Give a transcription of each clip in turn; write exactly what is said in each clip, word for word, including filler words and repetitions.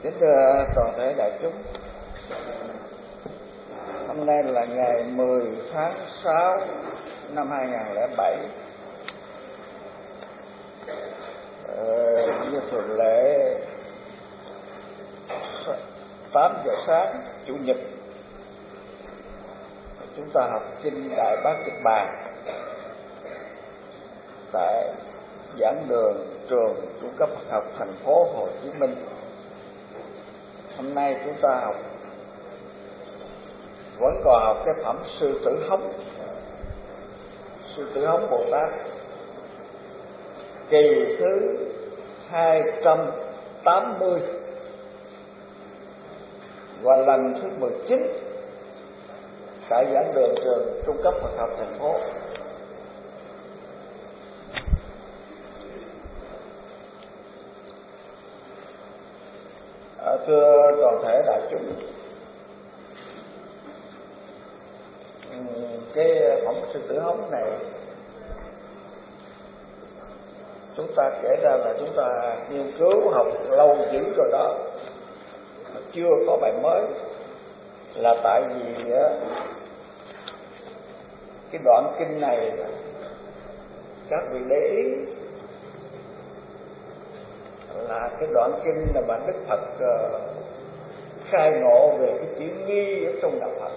Kính thưa toàn thể đại chúng, hôm nay là ngày mười tháng sáu năm hai nghìn không trăm lẻ bảy. Ờ, như thường lệ tám giờ sáng chủ nhật chúng ta học kinh Đại Bát Niết Bàn tại giảng đường trường trung cấp Phật học thành phố Hồ Chí Minh. Hôm nay chúng ta học vẫn còn học cái phẩm Sư Tử Hống. Sư Tử Hống Bồ Tát kỳ thứ hai trăm tám mươi và lần thứ mười chín tại giảng đường trường trung cấp Phật học thành phố. À, thưa toàn thể đại chúng, cái phẩm Sư Tử Hống này chúng ta kể ra là chúng ta nghiên cứu học lâu dữ rồi đó, mà chưa có bài mới, là tại vì cái đoạn kinh này các vị để ý là cái đoạn kinh là mà Đức Phật uh, khai ngộ về cái chữ nghi ở trong đạo Phật.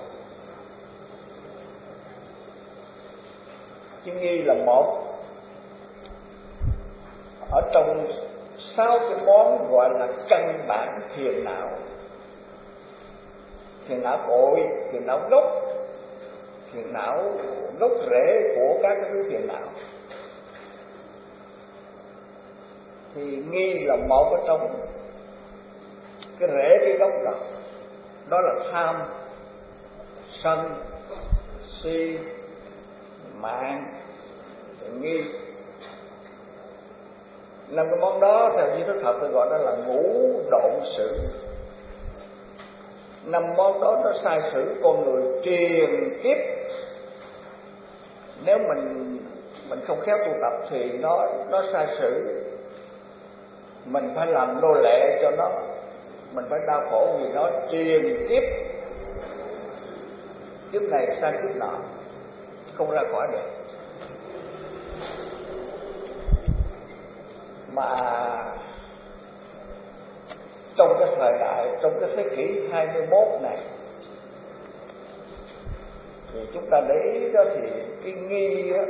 Chữ nghi là một ở trong sáu cái món gọi là căn bản phiền não: phiền não cội, phiền não gốc, phiền não gốc rễ của các cái thứ phiền não. Thì nghi là một ở trong cái rễ cái gốc đó, đó là tham, sân, si, mạng, nghi. Năm cái món đó theo như Đức Phật tôi gọi đó là ngũ độn sự. Năm món đó nó sai sử con người truyền kiếp. Nếu mình mình không khéo tu tập thì nó nó sai sử, mình phải làm nô lệ cho nó, mình phải đau khổ vì nó truyền kiếp, kiếp này sang kiếp nọ, không ra khỏi được. Mà trong cái thời đại, trong cái thế kỷ hai mươi mốt này thì chúng ta để ý đó, thì cái nghi đó,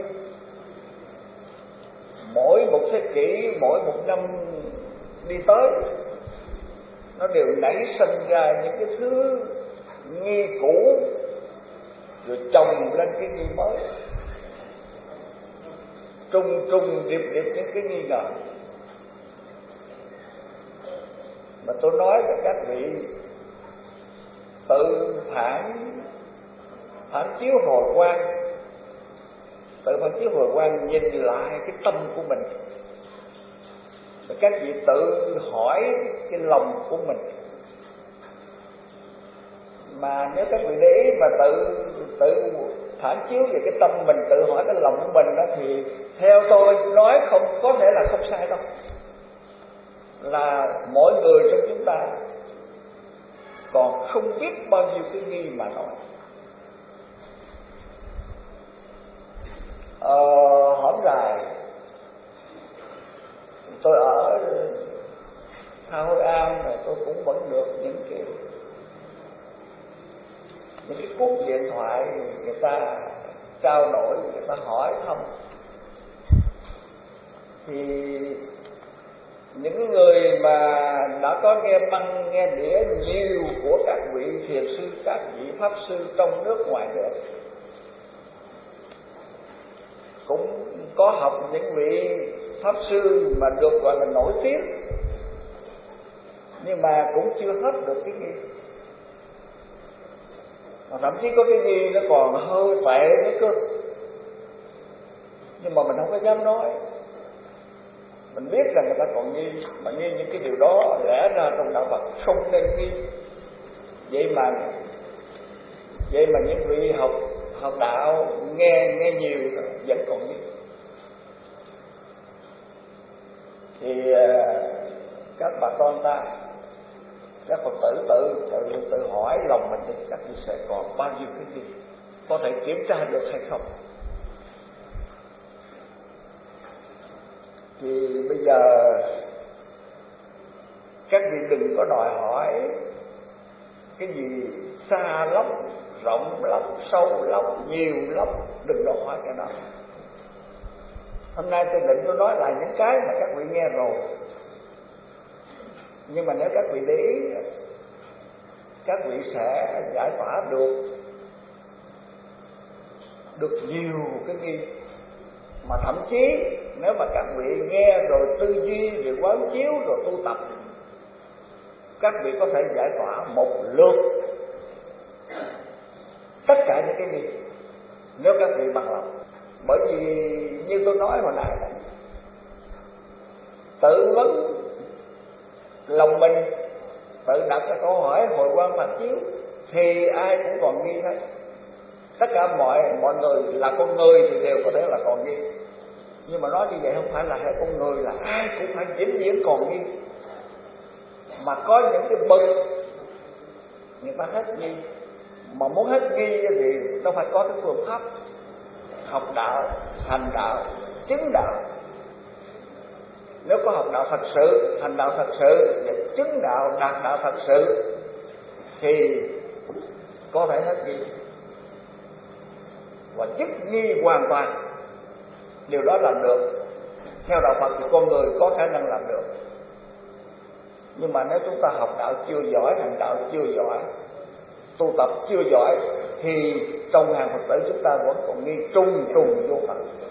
mỗi một thế kỷ, mỗi một năm đi tới nó đều nảy sinh ra những cái thứ nghi cũ rồi chồng lên cái nghi mới, trùng trùng điệp điệp những cái nghi ngờ. Mà tôi nói là các vị tự phản phản chiếu hồi quan, tự phản chiếu hồi quan, nhìn lại cái tâm của mình, và các vị tự hỏi cái lòng của mình. Mà nếu các vị để ý mà tự tự phản chiếu về cái tâm mình, tự hỏi cái lòng của mình đó, thì theo tôi nói không có thể là không sai đâu, là mỗi người trong chúng ta còn không biết bao nhiêu cái nghi mà nói. Ờ, hổm dài tôi ở Hà Hội An rồi, tôi cũng vẫn được những cái những cái cuộc điện thoại người ta trao đổi, người ta hỏi thăm. Thì những người mà đã có nghe băng nghe đĩa nhiều của các vị thiền sư, các vị pháp sư trong nước ngoài nước, cũng có học những vị pháp sư mà được gọi là nổi tiếng, nhưng mà cũng chưa hết được cái nghi. Mà thậm chí có cái nghi nó còn hơi tệ nữa cơ, nhưng mà mình không có dám nói. Mình biết rằng người ta còn nghi, mà nghi những cái điều đó lẽ ra trong đạo Phật không nên nghi. Vậy mà vậy mà những vị học học đạo nghe nghe nhiều rồi vẫn còn nghi. Thì các bà con ta các Phật tử tự tự tự hỏi lòng mình thì các vị sẽ còn bao nhiêu cái gì có thể kiểm tra được hay không. Thì bây giờ các vị đừng có đòi hỏi cái gì xa lắm, rộng lắm, sâu lắm, nhiều lắm, đừng đòi hỏi cái đó. Hôm nay tôi định tôi nói lại những cái mà các vị nghe rồi, nhưng mà nếu các vị để ý, các vị sẽ giải tỏa được được nhiều cái nghi, mà thậm chí nếu mà các vị nghe rồi tư duy rồi quán chiếu rồi tu tập, các vị có thể giải tỏa một lượt tất cả những cái nghi nếu các vị bằng lòng. Bởi vì như tôi nói hồi nãy này, tự vấn lòng mình, tự đặt cái câu hỏi hồi quan phản chiếu thì ai cũng còn nghi hết. Tất cả mọi mọi người là con người thì đều có thể là còn nghi, nhưng mà nói như vậy không phải là hai con người là ai cũng phải vĩnh viễn còn nghi, mà có những cái bậc người ta hết nghi. Mà muốn hết nghi thì nó phải có cái phương pháp học đạo, hành đạo, chứng đạo. Nếu có học đạo thật sự, hành đạo thật sự, chứng đạo, đạt đạo thật sự thì có thể hết nghi và dứt nghi hoàn toàn. Điều đó làm được. Theo đạo Phật thì con người có khả năng làm được. Nhưng mà nếu chúng ta học đạo chưa giỏi, hành đạo chưa giỏi, tu tập chưa giỏi, thì trong hàng Phật tử chúng ta vẫn còn nghi trùng trùng vô Phật.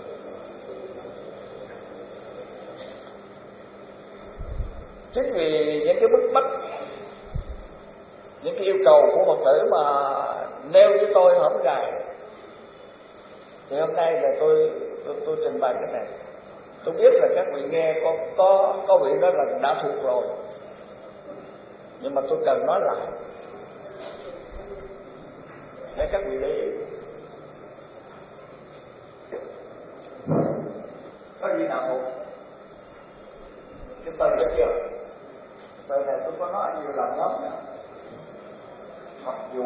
Chính vì những cái bức bách, những cái yêu cầu của Phật tử mà nêu với tôi hổm gài, thì hôm nay là tôi tôi, tôi trình bày cái này. Tôi biết là các vị nghe có có có vị đó là đã thuộc rồi, nhưng mà tôi cần nói lại để các vị để ý. Có gì nào thuộc cái từ đó chưa? Từ này tôi có nói nhiều lần lắm nè. Mặc dù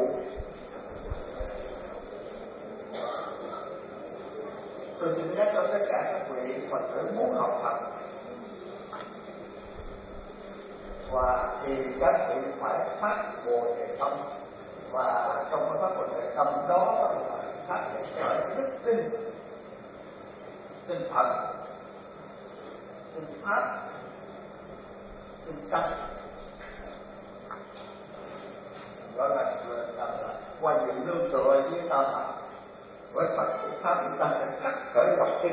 tôi xin nhắc cho tất cả các vị Phật tử muốn học Phật, và thì các vị phải phát Bồ Đề tâm, và trong cái phát Bồ Đề tâm đó là phát khởi đức tin, tin Phật, tin Pháp, tin Tăng, đó là, là, là, là qua những nương tựa với ta Phật, với Phật của Pháp chúng ta sẽ khắc khởi lòng tin.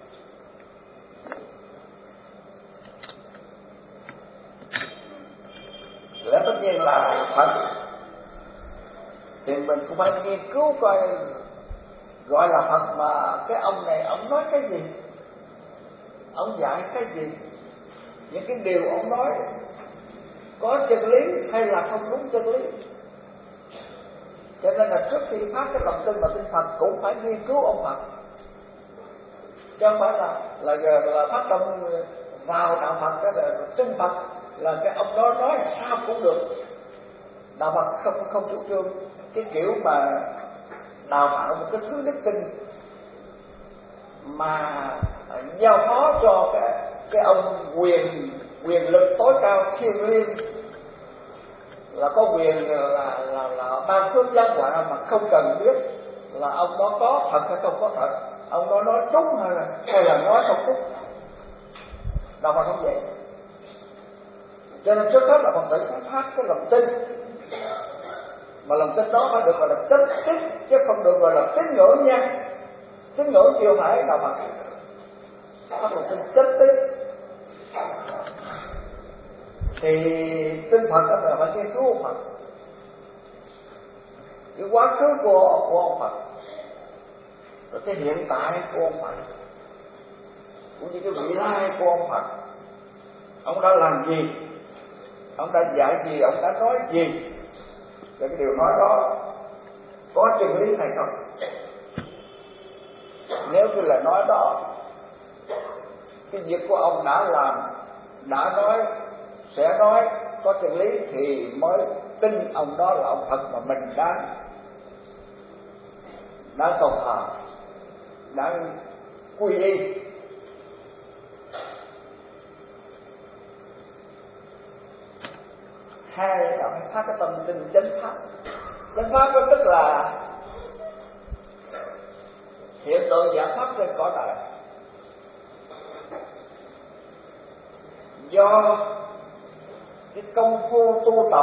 Lẽ tất nhiên là Phật thì mình cũng phải nghiên cứu coi gọi là Phật mà cái ông này ông nói cái gì, ông dạy cái gì, những cái điều ông nói có chân lý hay là không đúng chân lý. Cho nên là trước khi phát cái lòng tin và tin Phật cũng phải nghiên cứu ông Phật, chứ không phải là là, là, là phát tâm vào đạo Phật cái là tin Phật là cái ông đó nói sao cũng được. Đạo Phật không không chủ trương cái kiểu mà đào tạo một cái thứ đức tin mà giao phó cho cái cái ông quyền quyền lực tối cao thiêng liêng, là có quyền là là là ban phước giác quả mà không cần biết là ông đó có thật hay không có thật, ông đó nói trúng hay là hay là nói không trúng. Đạo Phật không vậy. Cho nên trước hết là Phật tử phải phát cái lòng tin, mà lòng tin đó phải được gọi là chân tín, chứ không được gọi là tín ngưỡng nha. Tín ngưỡng chưa phải đạo Phật. Phát lòng tin chân tín thì tin Phật đó là phải nghiên cứu ông Phật, cái quá khứ của của ông Phật, rồi cái hiện tại của ông Phật, cũng như cái vị lai của ông Phật. Ông đã làm gì, ông đã dạy gì, ông đã nói gì, và cái điều nói đó có chân lý hay không. Nếu như là nói đó, cái việc của ông đã làm, đã nói, sẽ nói có chân lý thì mới tin ông đó là ông Phật mà mình đang đang cầu thờ, đang quy y. Hai là phải phát cái tâm tin chánh pháp. Chánh pháp đó tức là hiện tượng giải pháp trên cõi đời do cái công phu tu tập,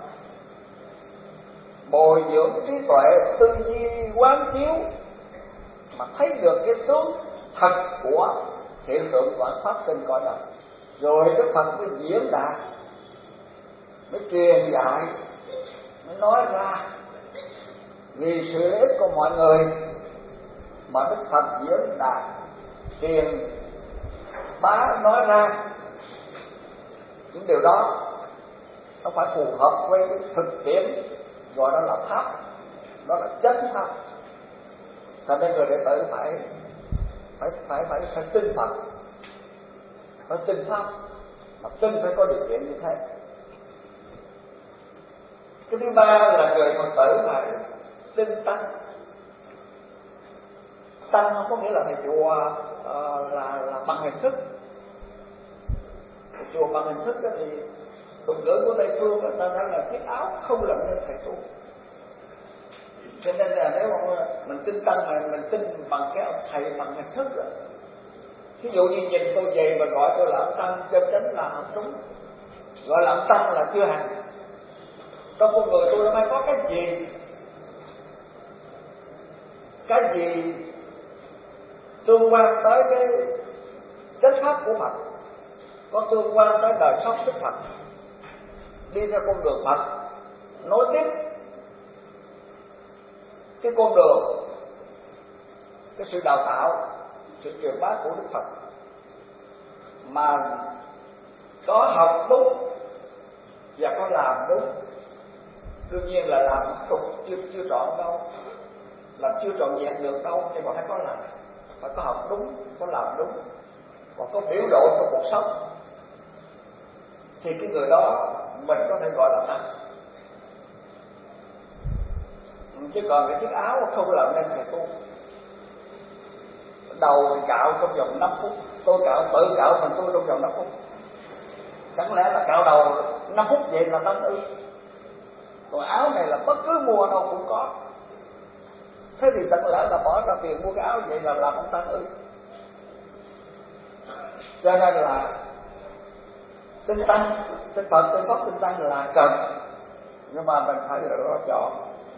bồi dưỡng trí tuệ, tư duy quán chiếu mà thấy được cái tướng thật của hiện tượng giải pháp trên cõi đời, rồi Đức Phật mới diễn đạt, mới truyền dạy, mới nói ra vì sự lợi ích của mọi người mà Đức Phật diễn đạt, truyền bá nói ra những điều đó. Nó phải phù hợp với cái thực tiễn, gọi đó là pháp, đó là chánh pháp. Cho nên người đệ tử phải phải phải phải phải tin Phật, phải tin pháp, mà tin phải có điều kiện như thế. Cái thứ ba là người Phật tử phải tin tăng. Tăng không có nghĩa là thầy chùa uh, là là bằng hình thức. Thầy chùa bằng hình thức đó thì tục ngữ của Tây phương người ta nói là chiếc áo không làm nên thầy tu. Cho nên là nếu mà mình tin tăng mà mình tin bằng cái ông thầy bằng hình thức rồi, ví dụ như nhìn tôi về mà gọi tôi là ông tăng chân chánh là không đúng, gọi là ông tăng là chưa hành. Trong con người tôi nó phải có cái gì, cái gì tương quan tới cái chánh pháp của Phật, có tương quan tới đời sống của Phật, đi theo con đường Phật, nối tiếp cái con đường, cái sự đào tạo, sự truyền bá của Đức Phật, mà có học đúng và có làm đúng. Đương nhiên là làm không chưa chưa trọn đâu, làm chưa trọn vẹn được đâu, nhưng mà phải có làm, phải có học đúng, có làm đúng, và có biểu lộ trong cuộc sống, thì cái người đó mình có thể gọi là tăng. Chứ còn cái chiếc áo không làm nên thầy tu. Đầu thì cạo trong vòng năm phút, tôi cạo tự cạo mình tôi trong vòng năm phút. Chẳng lẽ là cạo đầu năm phút vậy là tăng ư? Còn áo này là bất cứ mùa nào cũng có. Thế thì chẳng lẽ là bỏ ra tiền mua cái áo vậy là làm ông tăng ư? Cho nên là tinh tăng, tinh Phật, tinh Pháp, tinh tăng là cần, nhưng mà mình phải lựa chọn.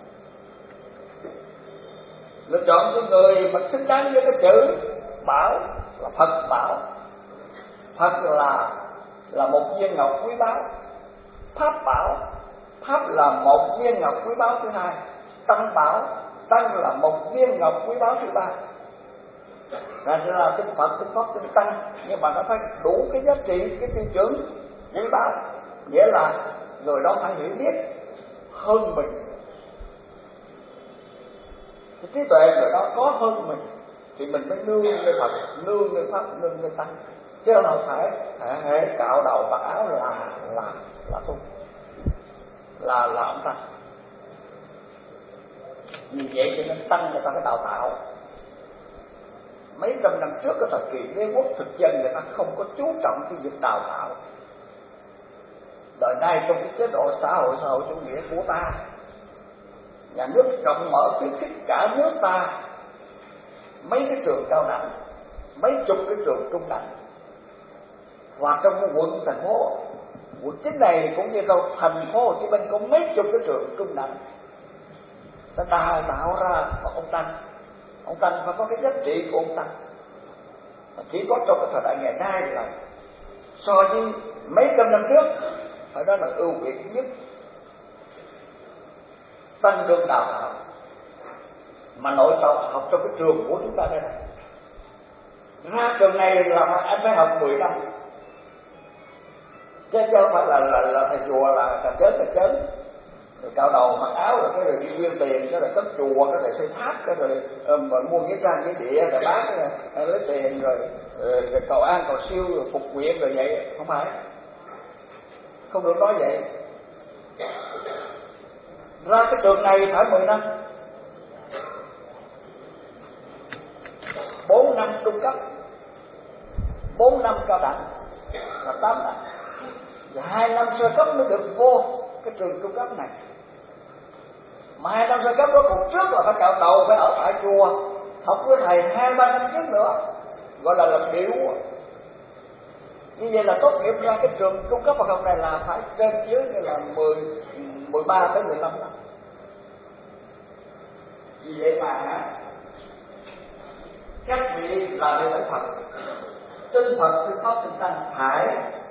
Lựa chọn cái người mà xứng đáng với cái chữ bảo là Phật bảo. Phật là là một viên ngọc quý báu. Pháp bảo, pháp là một viên ngọc quý báu thứ hai. Tăng bảo, tăng là một viên ngọc quý báu thứ ba. Ra là tinh Phật, tinh Pháp, tinh tăng, nhưng mà nó phải đủ cái giá trị, cái tiêu chuẩn quý báu. Nghĩa là người đó phải hiểu biết hơn mình, cái trí tuệ người đó có hơn mình, thì mình mới nương nơi Phật, nương nơi Pháp, nương nơi tăng. Chứ không phải hệ cạo đầu mặc áo là là là tu, là là ông tăng. Vì vậy cho nên tăng người ta phải đào tạo. Mấy trăm năm trước cái thời kỳ đế quốc thực dân người ta không có chú trọng cái việc đào tạo. Đời nay trong cái chế độ xã hội xã hội chủ nghĩa của ta, nhà nước rộng mở khuyến khích cả nước ta mấy cái trường cao đẳng, mấy chục cái trường trung đẳng, và trong cái quận thành phố, quận chín này cũng như trong thành phố Hồ Chí Minh có mấy chục cái trường trung đẳng. Ta đào tạo ra một ông tăng. Ông tăng phải có cái giá trị của ông tăng. Chỉ có trong cái thời đại ngày nay là so với mấy trăm năm trước phải nói là ưu việt nhất. Tăng được đào tạo mà nội tạo học trong cái trường của chúng ta đây này. Ra trường này là anh phải học mười năm, chứ không phải là là, là thầy chùa là cà chớn cà chớn rồi cạo đầu mặc áo rồi cái rồi đi quyên tiền, cái rồi cất chùa, cái rồi xây tháp, cái rồi um, mua nghĩa trang nghĩa địa rồi bán rồi, lấy tiền rồi, rồi, rồi cầu an cầu siêu rồi phục nguyện rồi vậy. Không phải, không được nói vậy. Ra cái trường này phải mười năm, bốn năm trung cấp, bốn năm cao đẳng là tám năm, và hai năm sơ cấp mới được vô cái trường trung cấp này. Mà hai năm sơ cấp đó còn trước là phải cạo đầu, phải ở tại chùa học với thầy hai ba năm trước nữa, gọi là lập điệu. Như vậy là tốt nghiệp ra cái trường trung cấp học này là phải trên dưới như là mười, mười ba tới mười lăm năm. Vì vậy mà các vị là đệ tử Phật, tin Phật, tin Pháp, tin Tăng phải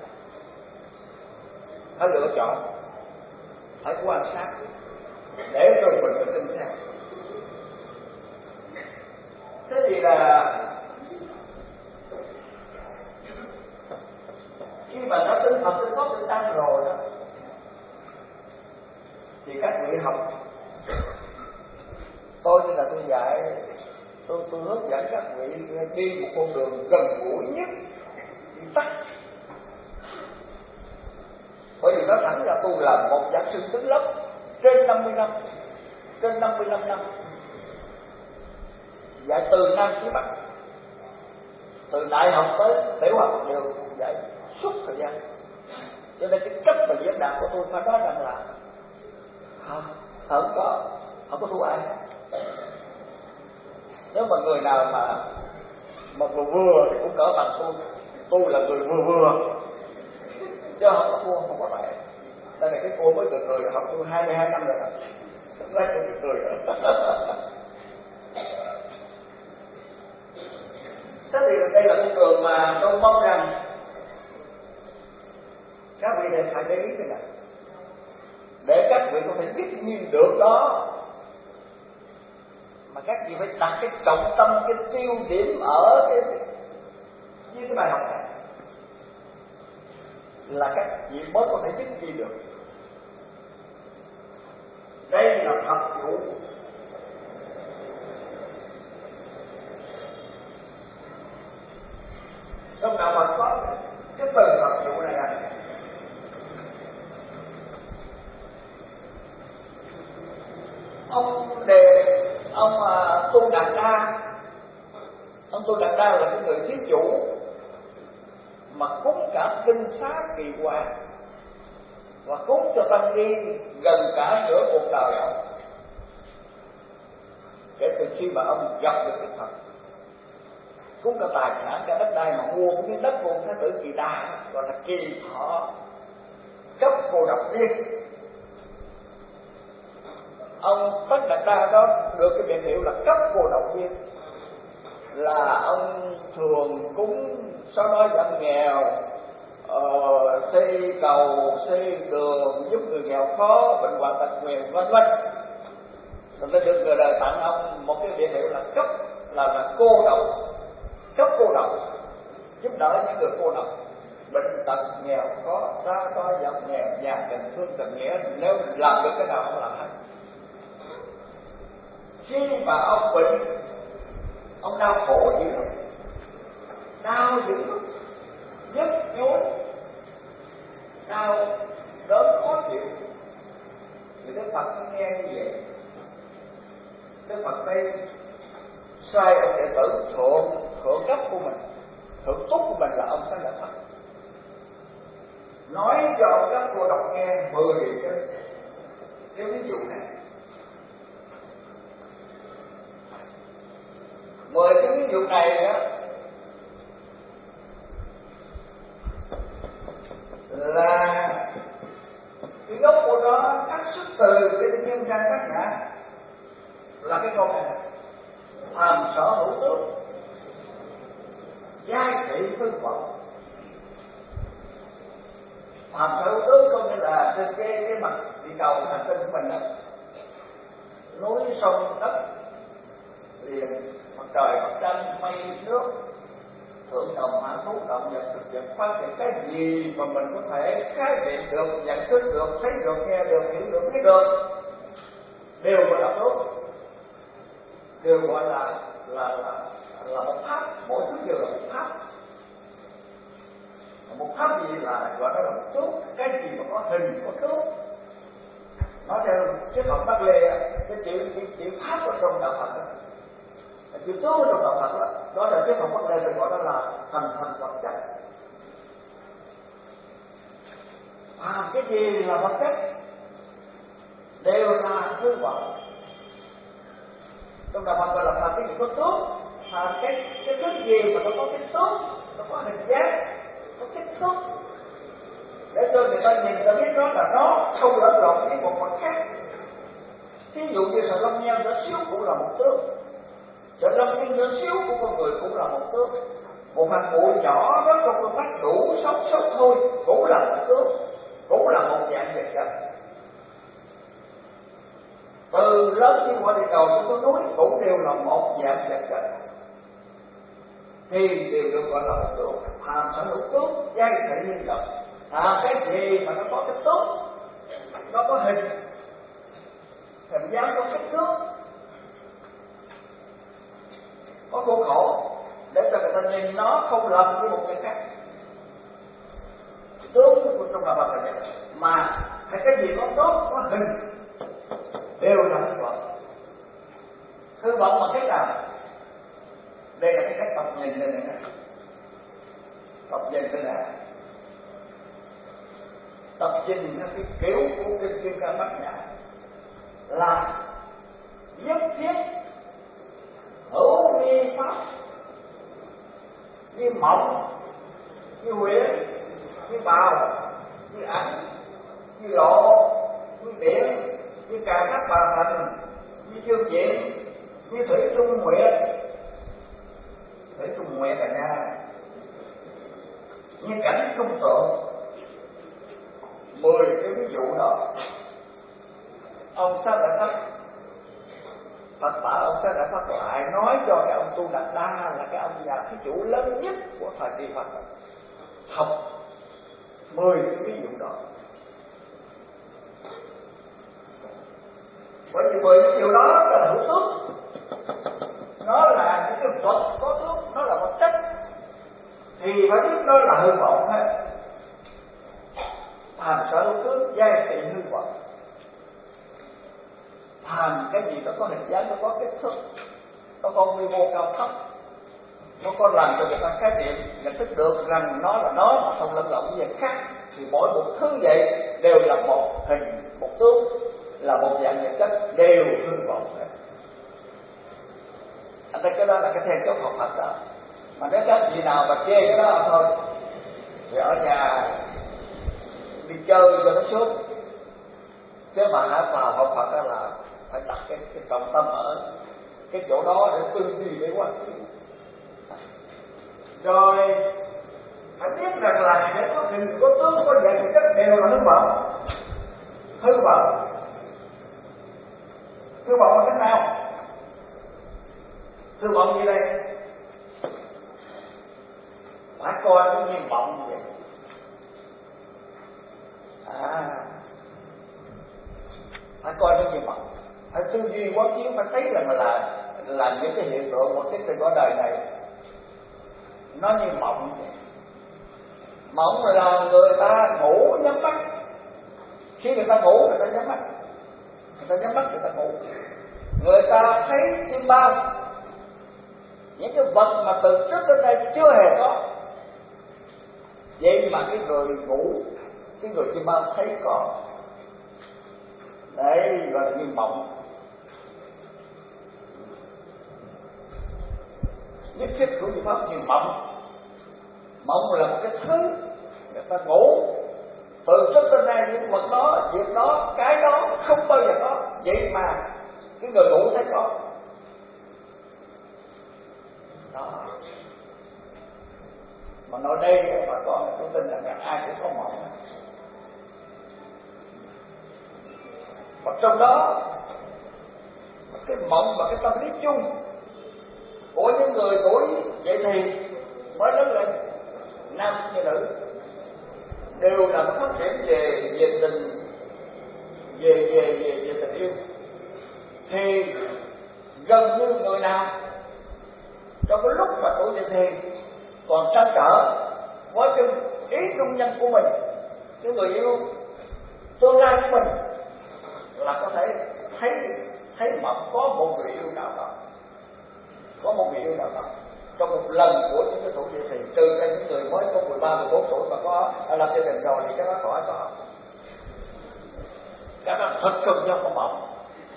phải lựa chọn, phải quan sát để rồi mình có tin theo. Thế thì là khi mà đã tin Phật, tin Pháp, tin Tăng rồi đó, thì các vị học, tôi như là tôi dạy, tôi tôi hướng dẫn các vị đi một con đường gần gũi nhất, đi tắt. Bởi vì nói thẳng ra tôi là một giảng sư tướng lớp trên năm mươi năm, trên năm mươi lăm năm, dạy từ Nam chí Bắc, từ đại học tới tiểu học đều dạy suốt thời gian. Cho nên cái cách mà diễn đạt của tôi phải nói rằng là không, không có, không có thua ai. Nếu mà người nào mà mà vừa vừa thì cũng cỡ bằng tôi, tôi là người vừa vừa, chứ không có thua, không có bại. Đây là cái cô mới từ cười, học tôi hai mươi hai năm rồi, lấy tôi từ cười rồi. Thế thì đây là con đường mà tôi mong rằng các vị đều phải để ý cái này, để các vị có thể biết nhìn được đó. Mà các vị phải đặt cái trọng tâm, cái tiêu điểm ở cái với cái bài học này, là các vị mới có thể biết gì được. Đây là thập vụ. Trong đạo Phật có cái từ thập vụ này là ông đề ông uh, Tu Đạt Đa. Ông Tu Đạt Đa là cái người thí chủ mà cúng cả kinh xá kỳ hoàng và cúng cho tăng ni gần cả nửa cuộc đời ông, kể từ khi mà ông gặp được Đức Phật. Cúng cả tài sản, cả đất đai mà mua cái miếng đất của Thái tử Kỳ Đà, gọi là Kỳ Thọ cấp cô độc viên. Ông Tất Đạt Đa đó được cái biệt hiệu là cấp cô độc viên, là ông thường cúng sau đó giảm nghèo, ờ, xây cầu, xây đường, giúp người nghèo khó, bệnh hoạn tật nguyền, vân vân. Rồi ta được người đời tặng ông một cái biệt hiệu là cấp, là là cô độc, cấp cô độc, giúp đỡ những người cô độc, bệnh tật nghèo khó, ra đó giảm nghèo, nhà tình thương tình nghĩa. Nếu làm được cái nào ông làm hết. Khi mà ông bệnh, ông đau khổ dữ lắm, đau dữ lắm, nhức nhối, đau đớn khó chịu, thì Đức Phật nghe như vậy. Đức Phật đây sai ông đệ tử thượng thượng cấp của mình, thượng túc của mình là ông Sáng Đạt Phật, nói cho ông các cô độc nghe mười cái cái ví dụ này. Mười cái ví dụ này á là cái gốc của nó cắt xuất từ cái nhân trang tác giả, là cái câu này: phàm sở hữu tướng, giai thị hư vọng. Phàm sở hữu tướng có nghĩa là trên cái, cái mặt địa cầu hành tinh của mình đó, núi sông đất liền, mặt trời mặt trăng mây nước, thượng đồng hạ thú, động vật thực vật, phát triển cái gì mà mình có thể khái niệm được, nhận thức được, thấy được, nghe được, hiểu được, biết được, đều gọi là tốt, đều gọi là là là là một pháp, mỗi thứ đều là một pháp. Một pháp gì là gọi đó là một tướng, cái gì mà có hình có tướng. Nói theo triết học Mác Lê, cái chữ chữ, chữ pháp ở trong đạo Phật đó, chữ tướng ở trong đạo Phật đó, đó là triết học Mác Lê gọi đó là thành thành vật chất. À, cái gì là vật chất đều là hư vọng. Trong đạo Phật gọi là phàm cái gì có tướng, phàm cái cái thứ gì mà nó có cái tướng, nó có hình dáng, có kích thước, để cho người ta nhìn ta biết đó là nó không lẫn lộn với một vật khác. Thí dụ như sợi lông nheo nhỏ xíu cũng là một tướng, sợi lông nheo nhỏ xíu của con người cũng là một tướng, một hạt bụi nhỏ đó trong con mắt đủ sốc sốc thôi cũng là một tướng, cũng là một dạng vật chất. Từ lớn như quả địa cầu cho tới núi cũng đều là một dạng vật chất, thì đều được gọi là một tướng. Phàm sở hữu tướng, giai thị nhân lập. À, cái gì mà nó có cái tướng, nó có hình, hình dáng, có kích thước, có khuôn khổ, để cho người ta nhìn nó không lầm với một cái khác. Tướng của trong đạo Phật là vậy. Mà hay cái gì có tướng, có hình đều là hư vọng. Hư vọng bằng cách nào? Đây là cái cách tập nhìn đây này. Tập nhìn thế nào? Tập nhìn nó cái kiểu của kinh Kim Cang Bát Nhã là nhất thiết hữu vi pháp, như mộng, như huyễn, như bào, như ảnh, như lộ, như biển, như cà thác bà thành, như chương diện, như thủy trung nguyệt. Thủy trung nguyệt là nha, như cảnh trung tượng. Mười cái ví dụ đó ông Sa Đại Phất, Phật bảo ông Sa Đại Phất lại nói cho cái ông Tu Đạt Đa là cái ông nhà thí chủ lớn nhất của thời kỳ Phật học mười cái ví dụ đó. Bởi vì mười cái điều đó là hữu tướng, nó là những cái vật có tướng, nó là vật chất, thì phải biết nó là hư vọng hết. Phàm sở hữu tướng, giai thị hư vọng. Phàm cái gì nó có hình dáng, nó có kích thước, nó có quy mô cao thấp, nó có làm cho người ta khái niệm nhận thức được rằng nó là nó mà không lẫn lộn với vật khác, thì mỗi một thứ vậy đều là một hình, một tướng, là một dạng vật chất, đều hư vọng hết. Anh thấy cái đó là cái then chốt học Phật đó. Mà nếu các vị nào mà chê cái đó thôi thì ở nhà đi chơi cho nó sướng. Thế mà hãy vào học Phật đó là phải đặt cái, cái trọng tâm ở cái chỗ đó để tư duy để quan sát. Rồi phải biết rằng là để có hình, có tướng, có dạng vật chất đều là hư vọng. Hư vọng Hư vọng là cách nào? Hư vọng gì đây? Phải coi cái như vọng vậy. À, phải coi cái như vọng, phải tư duy quán chiếu, phải thấy rằng là là những cái hiện tượng một cái trên cõi đời này nó như mộng vậy. Mộng là người ta ngủ nhắm mắt. Khi người ta ngủ, người ta nhắm mắt, người ta nhắm mắt, người ta ngủ. Người ta thấy chim bao, những cái vật mà từ trước đến nay chưa hề có. Vậy mà cái người ngủ, cái người chim bao thấy có. Đấy gọi là như mộng. Nhất thiết của Phật pháp như mộng. Mộng là một cái thứ người ta ngủ, từ trước đến nay những vật đó, việc đó, cái đó không bao giờ có. Vậy mà cái người ngủ thấy có. Đó. Mà nói đây bà con tôi tin rằng ai cũng có mộng. Và trong đó cái mộng và cái tâm lý chung của những người tuổi dậy thì mới lớn lên, nam như nữ, đều là phát triển về về tình, về về về về tình yêu. Thì gần như người nào trong cái lúc mà tuổi dậy thì còn trăn trở với cái mình, ý trung nhân của mình, cái người yêu tương lai của mình, là có thể thấy thấy mộng có một người yêu nào đó, có một người yêu nào đó trong một lần của những cái tuổi dậy thì, trừ ra những người mới có mười ba, mười bốn tuổi mà có làm gia đình rồi thì cái đó khỏi có, cái đó thật sự do có mộng.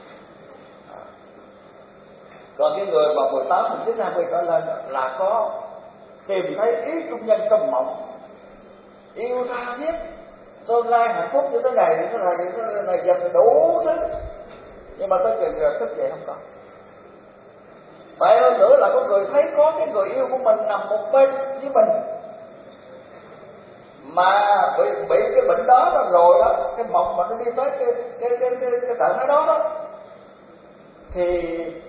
Còn cái người mà mười tám, mười chín, hai mươi trở lên là có tìm thấy ý trung nhân trong mộng, yêu tha thiết, tương lai hạnh phúc như thế này, như thế này, như thế này, dành đủ thứ, nhưng mà tới chừng giờ thức dậy không có. Vậy hơn nữa là có người thấy có cái người yêu của mình nằm một bên với mình, mà bị bị cái bệnh đó đó rồi đó, cái mộng mà nó đi tới cái cái cái cái, cái trạng thái đó đó, thì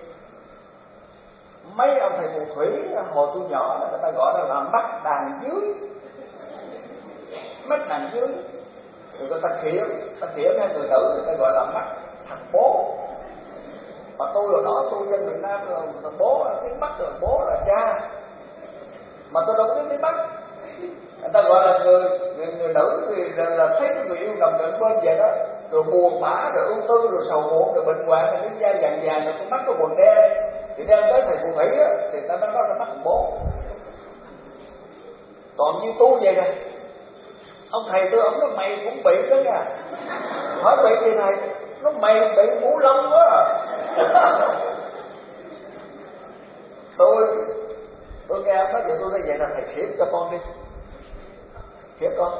mấy ông thầy phù thủy hồi tôi nhỏ là người ta gọi là, là mắt đàn dưới, mắt đàn dưới, rồi người ta khiển, ta khiển hai người nữ người ta gọi là mắt thằng bố. Mà tôi rồi đó, tôi dân miền Nam rồi, bố là tiếng Bắc rồi, bố là cha, mà tôi đâu có biết tiếng Bắc. Người ta gọi là người người, người nữ thì là, là thấy cái người yêu nằm cạnh bên vậy đó, rồi buồn bã, rồi ưu tư, rồi sầu muộn, rồi bệnh hoạn, rồi cái da vàng vàng, rồi con mắt có quần đen, thì đem tới thầy phù thủy á, thì ta nói đó là mắt thằng bố. Còn như tu vậy nè, ông thầy tôi ông nói mày cũng bị đó nha, hỏi bị gì thầy? Nó mày bị mũ lông quá à. tôi tôi nghe ông nói vậy, tôi nói vậy là thầy khiếp cho con đi, khiếp con.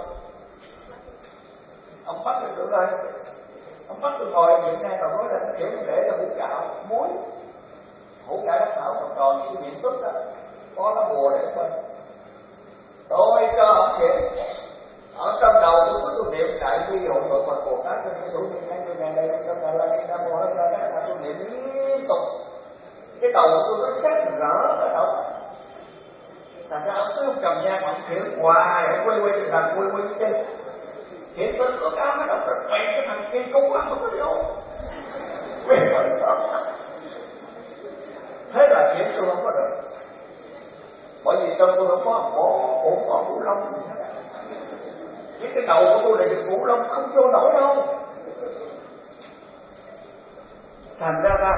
Ông bắt được tôi đây, ông bắt tôi ngồi viện ngay, còn nói là nó kiểu để cho hũ gạo muối, hũ gạo đất thảo còn tròn như cái miệng túp đó, có nó bùa để bên. Tôi cho ông chuyện ở trong đầu tôi có tôi niệm đại bi hội Phật Phật Bồ Tát cho những đủ những cái ngày đây trong ngày là nam mô a di đà Phật, tôi niệm liên tục, cái đầu của tôi nó sáng rỡ ở đầu. Thành ra ông cứ ông cầm nhang mà ông khiển hoài, ông quay quay trên đằng, quay quay trên khiển tới cửa cá nó đọc rồi quay cái thằng kia cung ăn không có vô. Thế là khiển tôi không có được, bởi vì trong tôi không có bố, cũng có Vũ Long gì hết. Với cái đầu của tôi là được Vũ Long không vô nổi đâu. Thành ra ra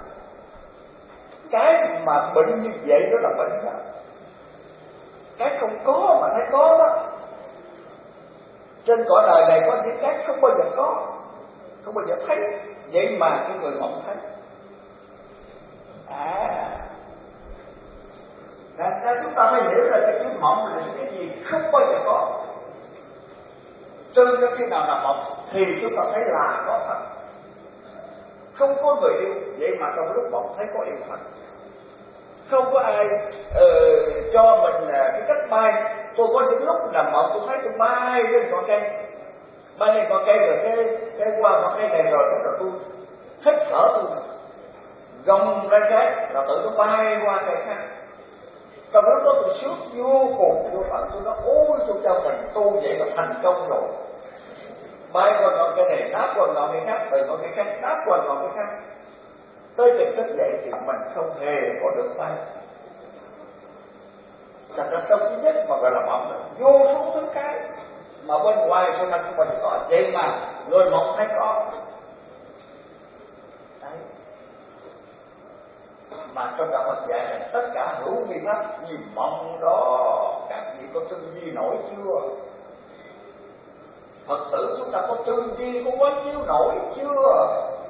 cái mà bệnh như vậy đó là bệnh đó. Cái không có mà thấy có đó. Trên cõi đời này có những cái không bao giờ có, không bao giờ thấy, vậy mà cái người mộng thấy. À, thành ra chúng ta phải hiểu là cái chữ mộng là những cái gì không bao giờ có. Trừ ra khi nào là mộng thì chúng ta thấy là có thật. Không có người yêu, vậy mà trong lúc mộng thấy có yêu thật. Không có ai uh, cho mình uh, cái cách bay. Tôi có những lúc nằm mộng tôi thấy tôi bay lên con cây, bay lên con cây rồi cái cái qua con cây này rồi rồi tôi thích thở, tôi gồng ra cái là tự nó bay qua cây khác. Trong lúc đó tôi sướng vô cùng vô tận, tôi nói ôi tôi cho mình tu vậy là thành công rồi. Bay qua ngọn cây này, đáp qua ngọn cây khác, từ ngọn cây khác, đáp qua ngọn cây khác. Tới chừng thức dậy thì mình không hề có được bay. Thành ra trong thứ nhất mà gọi là mộng là vô số thứ cái mà bên ngoài cho mình không bao giờ có, vậy mà người mộng thấy có. Đấy. Mà trong đạo Phật dạy là tất cả hữu vi pháp như mộng đó, các vị có tư duy nổi chưa? Phật tử chúng ta có tư duy có quán chiếu nổi chưa?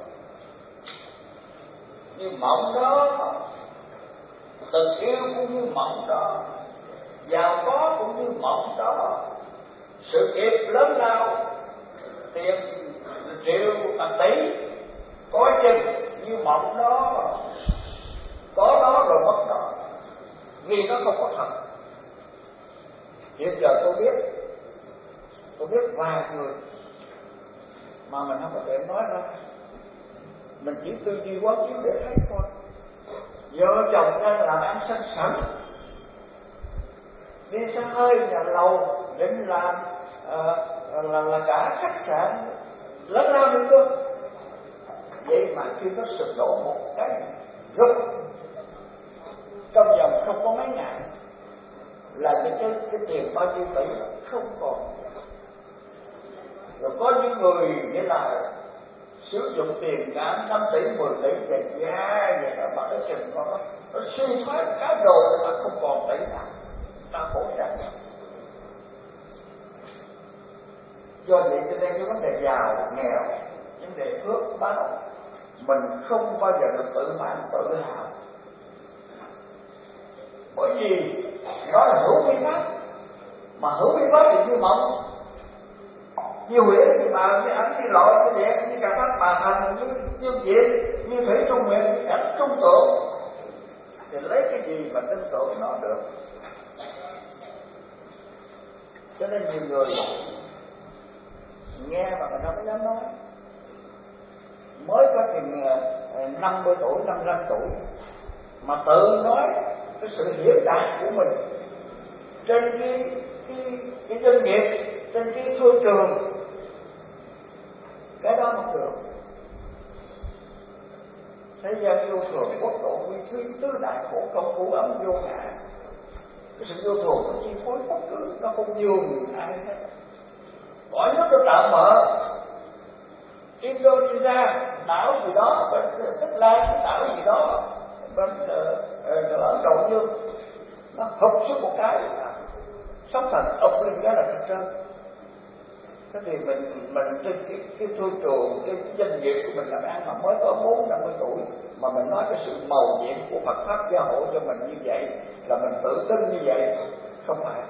Như mộng đó, tình yêu cũng như mộng đó, giàu có cũng như mộng đó, sự nghiệp lớn lao, tiền triệu bằng tỷ có chừng như mộng đó, có đó rồi mất đó, vì nó không có thật. Hiện giờ tôi biết, tôi biết vài người mà mình không có thể nói ra, mình chỉ tư duy quán chiếu để thấy thôi. Vợ chồng đang làm ăn sanh sẵn, đi xa hơi nhà lầu, định làm uh, là, là cả khách sạn lớn lao nữa cơ. Vậy mà khi nó sụp đổ một cái rút trong vòng không có mấy ngày, là những cái, cái tiền bao nhiêu tỷ không còn. Rồi có những người nghĩa là sử dụng tiền cả năm tỷ, mười tỷ về giá vậy đó mà nó chừng nó nó suy thoái cái đồ mà không còn tỷ nào, ta khổ rằng. Do vậy cho nên cái vấn đề giàu nghèo, vấn đề phước báo, mình không bao giờ được tự mãn tự hào, bởi vì nó là hữu vi pháp, mà hữu vi pháp thì như mộng, như huyễn, như màu, như ánh, như lội, như đẹp, như cảm pháp mà thành, như như diện, như thủy trung nguyện, như cảnh trung tưởng, thì lấy cái gì mà tin tưởng nó được? Cho nên nhiều người nghe mà mình không có dám nói. Mới có chừng năm mươi tuổi, năm mươi lăm tuổi mà tự nói cái sự hiểu đạt của mình trên cái cái cái doanh nghiệp, trên cái thương trường, cái đó không được. Thế gian vô thường, quốc độ nguy thuyên, tứ đại khổ không phú ấm vô ngã. Cái sự vô thường nó chi phối bất cứ, nó không nhường ai hết. Mọi nước nó tạm bỡ. Indonesia, đảo gì đó, bên Tích Lan, đảo gì đó, bên Ấn Độ Dương, nó hụt xuống một cái, sóng thần ập lên cái là thật trơn. Thế thì mình mình trên cái cái thương trường, cái doanh nghiệp của mình làm ăn mà mới có bốn năm mươi tuổi mà mình nói cái sự mầu nhiệm của Phật pháp gia hộ cho mình như vậy, là mình tự tin như vậy, không phải.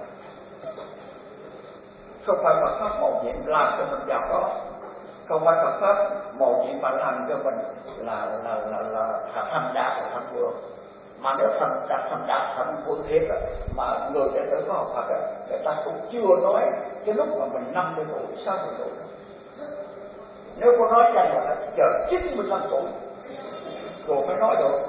Không phải Phật pháp mầu nhiệm làm cho mình giàu có, không phải Phật pháp mầu nhiệm mà làm cho mình là là là là, là thành đạt là thành vượng. Mà nếu thành đạt thành đạt thành vượng thiệt á, mà người đệ tử có học Phật á, người ta cũng chưa nói cái lúc mà mình năm mươi tuổi, sáu mươi tuổi. Nếu có nói rằng là chờ chín mươi lăm tuổi rồi mới nói được.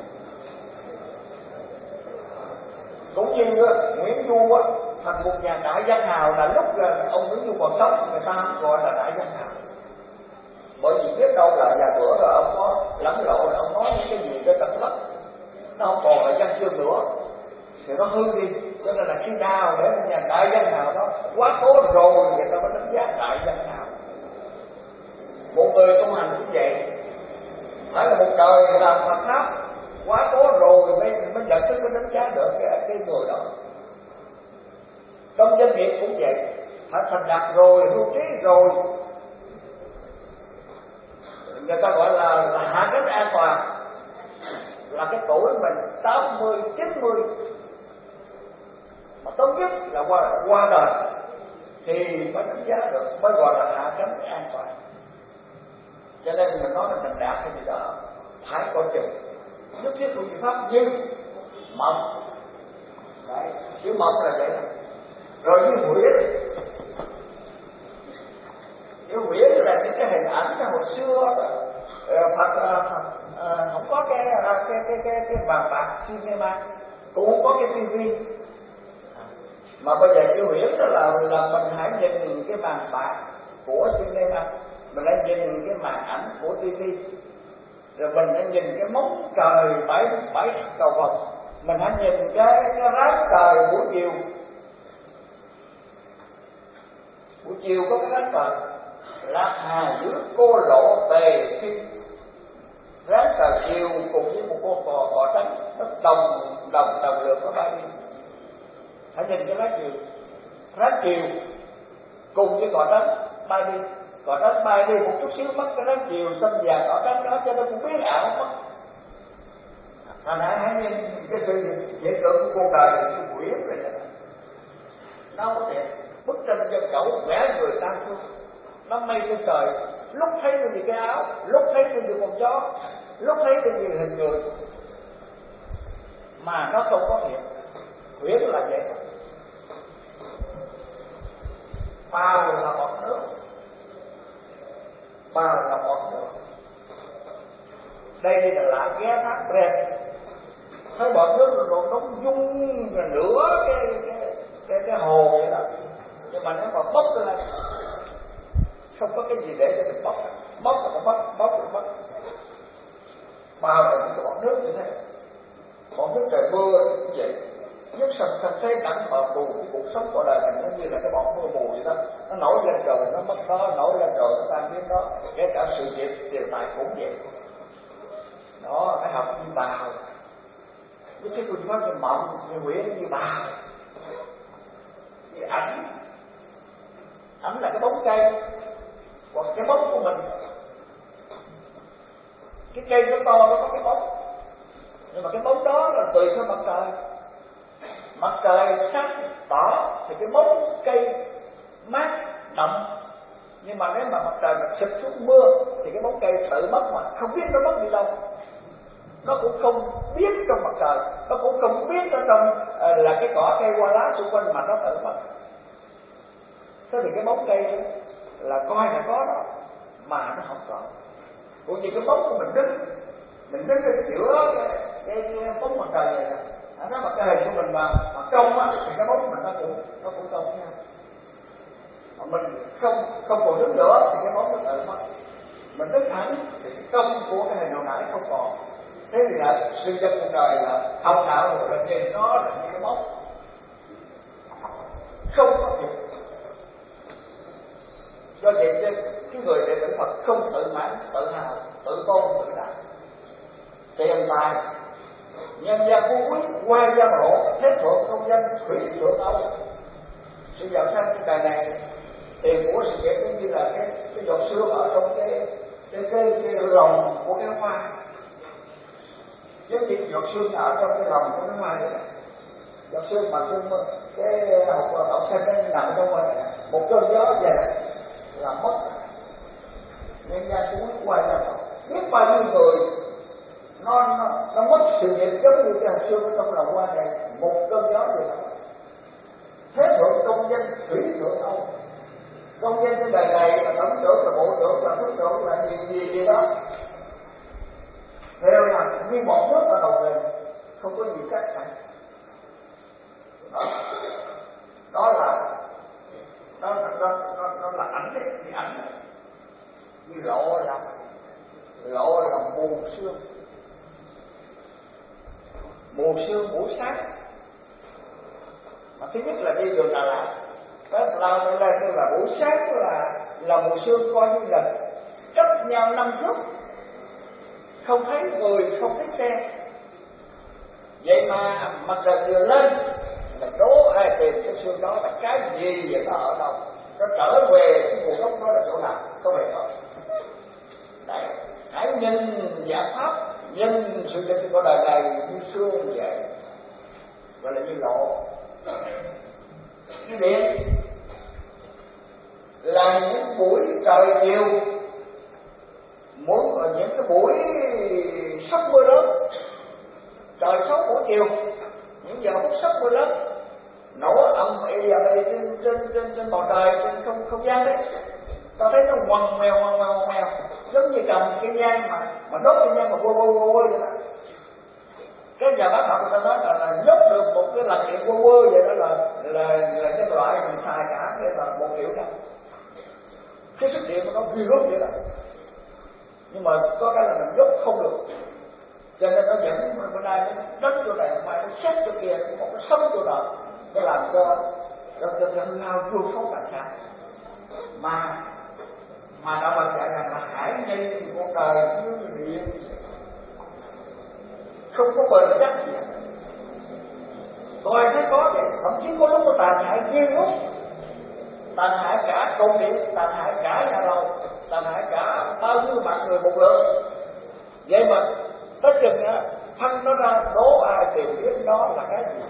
Cũng như đó, Nguyễn Du á, thành một nhà đại văn hào là lúc là ông Nguyễn Du còn sống, người ta gọi là đại văn hào. Bởi vì biết đâu là vài bữa rồi ông có lẫn lộ, ông nói những cái gì cái tập lắm, nó không còn là văn chương nữa, thì nó hư đi. Cho nên là khi nào để một nhà đại văn hào đó quá cố rồi, người ta mới đánh giá đại văn hào. Một người tu hành cũng vậy, phải là một đời làm Phật pháp quá cố rồi mới mới nhận thức, mới đánh giá được cái, cái người đó. Trong doanh nghiệp cũng vậy, phải thành đạt rồi, hưu trí rồi, người ta gọi là, là hạ cánh an toàn, là cái tuổi mình tám mươi, chín mươi mà tốt nhất là qua, qua đời thì mới đánh giá được, mới gọi là hạ cánh an toàn. Cho nên mình nói là mình đạt cái gì đó phải có chừng. Nhất thiết của chữ pháp như mộng. Đấy, chữ mộng là vậy đó. Rồi như huyễn, như huyễn là những cái hình ảnh hồi xưa Phật à, à, không có cái cái cái cái cái vàng bạc cinema, cũng không có cái tivi, mà bây giờ chữ huyễn đó là là mình hãy nhìn cái vàng bạc của cinema, mình hãy nhìn cái màn ảnh của tivi, rồi mình hãy nhìn cái móng trời bảy bảy cầu vồng, mình hãy nhìn cái cái ráng trời buổi chiều, buổi chiều có cái ráng trời Lạc Hà dưới cô lộ tề thiên, ráng trời chiều cùng với một con cò cò trắng nó đồng đồng đồng lượt có bay đi. Hãy nhìn cái ráng chiều, ráng chiều cùng với cò trắng bay đi, cò trắng bay đi một chút xíu mất cái ráng chiều xanh vàng cò trắng đó, cho nên cũng biến ảo mất. Thành ra hãy nhìn cái sự hiện tượng của cuộc đời là như quyển vậy đó. Nó không có thiệt. Bức tranh dân cẩu vẽ người ta thương, nó mây trên trời, lúc thấy được gì cái áo, lúc thấy được gì con chó, lúc thấy được gì hình người, mà nó không có thiệt. Huyễn là vậy. Bao là bọt nước, bao là bọt nước. Đây là lạ ghé thác Brent, thấy bọt nước rồi nó dung rồi nửa cái cái cái cái hồ vậy đó, nhưng mà nếu mà bốc lên không có cái gì để cho mình bốc, bốc là bốc, bốc là bốc. Bao là những cái bọt nước như thế, bọt nước trời mưa cũng vậy, nhất sạch sạch thế cảnh mà tù cái cuộc sống của đời mình nó như là cái bọt mưa mù vậy đó, nó nổi lên rồi nó mất đó, nổi lên rồi nó tan biến đó, kể cả sự việc điều tài cũng vậy. Đó, phải học như bào, với cái phương pháp như mộng, như nguyện, như bào, như ảnh. Ảnh là cái bóng cây, còn cái bóng của mình, cái cây nó to nó có cái bóng, nhưng mà cái bóng đó là tùy theo mặt trời. Mặt trời sáng tỏ thì cái bóng cây mát đậm, nhưng mà nếu mà mặt trời mà xịt xuống mưa thì cái bóng cây tự mất mà không biết nó mất đi đâu. Nó cũng không biết trong mặt trời, nó cũng không biết ở trong uh, là cái cỏ cây hoa lá xung quanh mà nó tự mất. Thế thì cái bóng cây là coi là có đó mà nó không có. Cũng như cái bóng của mình đứng, mình đứng ở giữa cái, cái, cái bóng mặt trời này nè. Nó mà cái hình của mình mà, mà trong á thì cái bóng của mình nó cũng nó cũng trong nha. Mà mình không không còn đứng nữa thì cái bóng nó tự mất. Mình đứng thẳng thì cái công của cái hình hồi nãy không còn. Thế thì là sự chân cuộc đời là học đạo rồi là nhìn nó là như cái bóng không có việc. Do vậy nên cái người đệ tử Phật không tự mãn, tự hào, tự tôn, tự đại. Tiền tài, nhân gian phú quý, qua gia hộ, thế thượng công danh, thủy thượng âu. Sự giàu sang trên đời này, tiền của sự kiện cũng như là cái cái giọt sương ở trong cái cái cái, cái lòng của cái hoa. Giống như giọt sương ở trong cái lòng của cái hoa vậy. Giọt sương mà sương cái học học sinh nó nằm trong ngoài này, một cơn gió về là mất. Nhân gian phú quý, qua gia hộ. Biết bao nhiêu người nó nó nó mất sự nghiệp giống như cái hạt xương ở trong lòng hoa này, một cơn gió gì đó. Thế thượng công danh, thủy thượng âu. Công danh trên đời này là tổng trưởng, là bộ trưởng, là thứ trưởng, là gì gì gì đó, đều là như một nước ở đầu mình, không có gì khác cả. Đó, đó là đó là đó, đó, đó là ảnh đấy, cái ảnh này như lộ ra, lộ là mù sương. Mù sương buổi sáng, mà thứ nhất là đi đường Đà Lạt, cái lao lên lên là buổi sáng là là mù sương, coi như là cách nhau năm phút, không thấy người, không thấy xe. Vậy mà mặt trời vừa lên là đố ai tìm cái sương đó là cái gì vậy, nó ở đâu, nó trở về cái nguồn gốc đó là chỗ nào, không hề có. Đấy, hãy nhìn giải pháp, nhìn sự việc của đời này như sương vậy, gọi là như lộ. Cái điện là những buổi trời chiều, muốn ở những cái buổi sắp mưa lớn, trời xấu buổi chiều, những giờ phút sắp mưa lớn, nổ ầm ĩ ầm ĩ trên trên trên trên bầu trời, trên không không gian đấy, ta thấy nó ngoằn ngoèo ngoằn ngoèo ngoằn ngoèo, giống như cầm cái nhang mà mà đốt cái nhang mà quơ quơ quơ vậy đó. Cái nhà bác học người ta nói là, là nhốt được một cái làn điện quơ quơ vậy đó là là là cái loại mình xài cả đây là một triệu năm. Cái sức điện của nó ghi rút vậy đó, nhưng mà có cái là mình nhốt không được, cho nên nó dẫn bữa nay nó đánh chỗ này, mai nó xét chỗ kia, một cái sống chỗ đó, nó làm cho cho cho cho lao vô số cảnh sát. Mà mà đạo Phật dạy rằng là hãy nhìn cuộc đời như điện, không có bền chắc gì. Tôi thấy có vậy, thậm chí có lúc nó tàn hại riêng lúc, tàn hại cả cột điện, tàn hại cả nhà lầu, tàn hại cả bao nhiêu mạng người một lượt. Vậy mà tới chừng á, thân nó ra đố ai tìm biết nó là cái gì.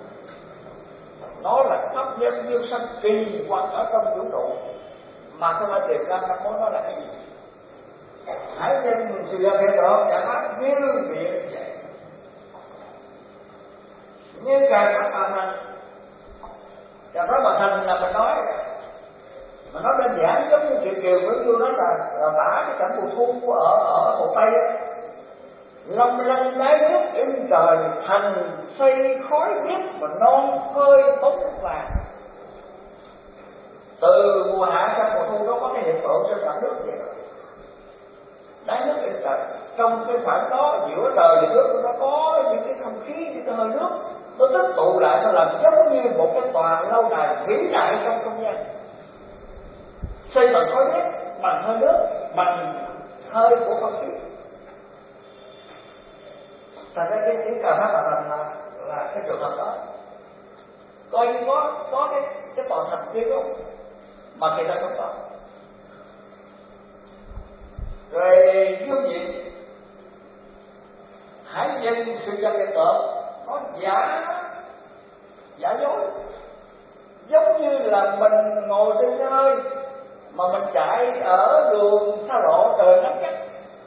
Nó là pháp nhân dương sanh kỳ quặc ở trong vũ trụ, mà không ai tìm ra nó nó là cái gì. Hãy nhìn sự việc hiện tượng giải pháp như điện vậy, như Ngài Pháp Hòa Thành. Ngài Pháp Hòa Thành là mình nói, mà nó đơn giản giống như chuyện Kiều Nguyễn Du nói là, là tả cái cảnh mùa thu ở ở Hồ Tây á. Long lanh đáy nước in trời, thành xây khói biếc và non phơi bóng vàng. Từ mùa hạ sang mùa thu nó có cái hiện tượng trên mặt nước vậy. Đáy nước in trời, trong cái khoảng đó giữa trời và nước nó có những cái không khí, những cái hơi nước nó tích tụ lại, nó làm giống như một cái tòa lâu đài vĩ đại trong không gian, xây bằng khói bếp, bằng hơi nước, bằng hơi của không khí. Thành ra cái tiếng cà phá là, là là cái trường hợp đó, coi như có có cái cái tòa thành kia không, mà người ta không có. Rồi dương diện hãy nhìn sự vật hiện tượng nó giả giả dối, giống như là mình ngồi trên xe hơi mà mình chạy ở đường xa lộ, trời nắng gắt,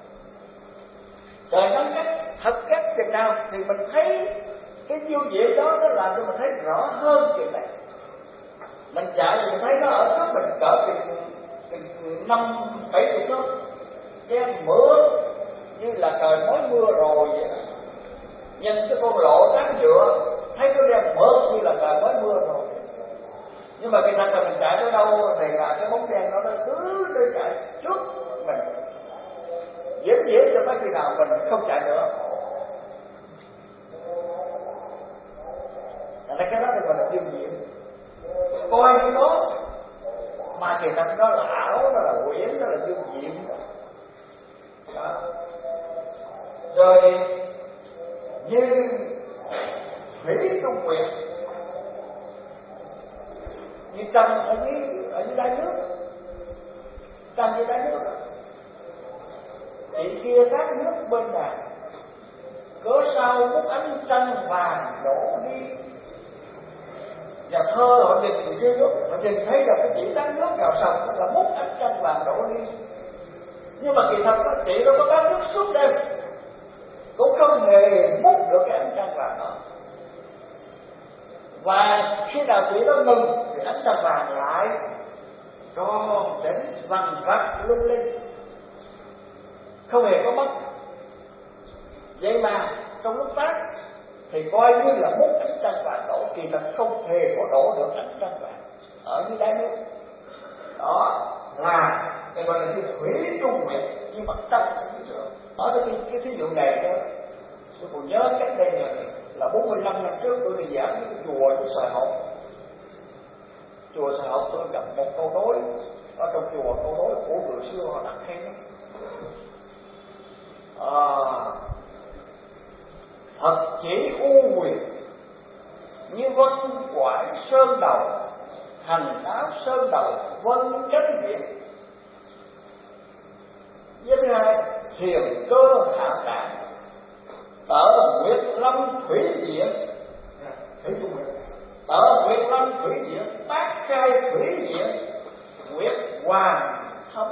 trời nắng gắt thật gắt chừng nào thì mình thấy cái dương diện đó nó làm cho mình thấy rõ hơn chuyện này. Mình chạy thì mình thấy nó ở trước mình cỡ chừng năm bảy chục thước, cái mưa như là trời mới mưa rồi vậy đó. Nhìn cái con lộ cán dựa thấy nó đen mưa như là trời mới mưa rồi, nhưng mà cái thật là mình chạy tới đâu thì là cái bóng đen đó nó cứ đi chạy trước mình, dễ dễ cho tới khi nào mình không chạy nữa. Thành ra cái đó thì gọi là dương diện, coi nó mà kỳ thật nó là ảo, nó là quyển, nó là dương diện đó. Rồi như thủy trung nguyệt, như trăng ở dưới ở dưới đáy nước, trăng dưới đáy nước, chị kia thác nước bên này, cớ sao múc ánh trăng vàng đổ đi. Nhà thơ họ nhìn từ dưới nước, họ nhìn thấy là cái chỉ tán nước vào sông là múc ánh trăng vàng đổ đi, nhưng mà kỳ thật đó, chị nó có tán nước suốt đêm cũng không hề múc được cái ánh trăng vàng đó. Và khi nào chị nó ngừng thì ánh trăng vàng lại tròn chỉnh vằn vặt lung linh, không hề có mất. Vậy mà trong lúc phát thì coi như là múc ánh trăng vàng đổ, kỳ thật không hề có đổ được ánh trăng vàng ở dưới đáy nước. Đó là cái gọi là cái thủy trung nguyệt như mặt trăng ở dưới nước. Ở cái cái thí dụ này đó, tôi còn nhớ cách đây là, là bốn mươi lăm năm trước tôi đi giảng cái chùa của Sài Hộp. Chùa Sài Hộp tôi gặp một câu đối ở trong chùa, câu đối của người xưa họ đặt hay lắm. À, thật chỉ u quyền như vân quải sơn đầu, hành áo sơn đầu vân cánh biển. Với thứ hai thiền cơ hạ cạn, tở nguyệt lâm thủy diện, thủy trung nguyệt, tở nguyệt lâm thủy diện, tác khai thủy diện, nguyệt hoàng thâm.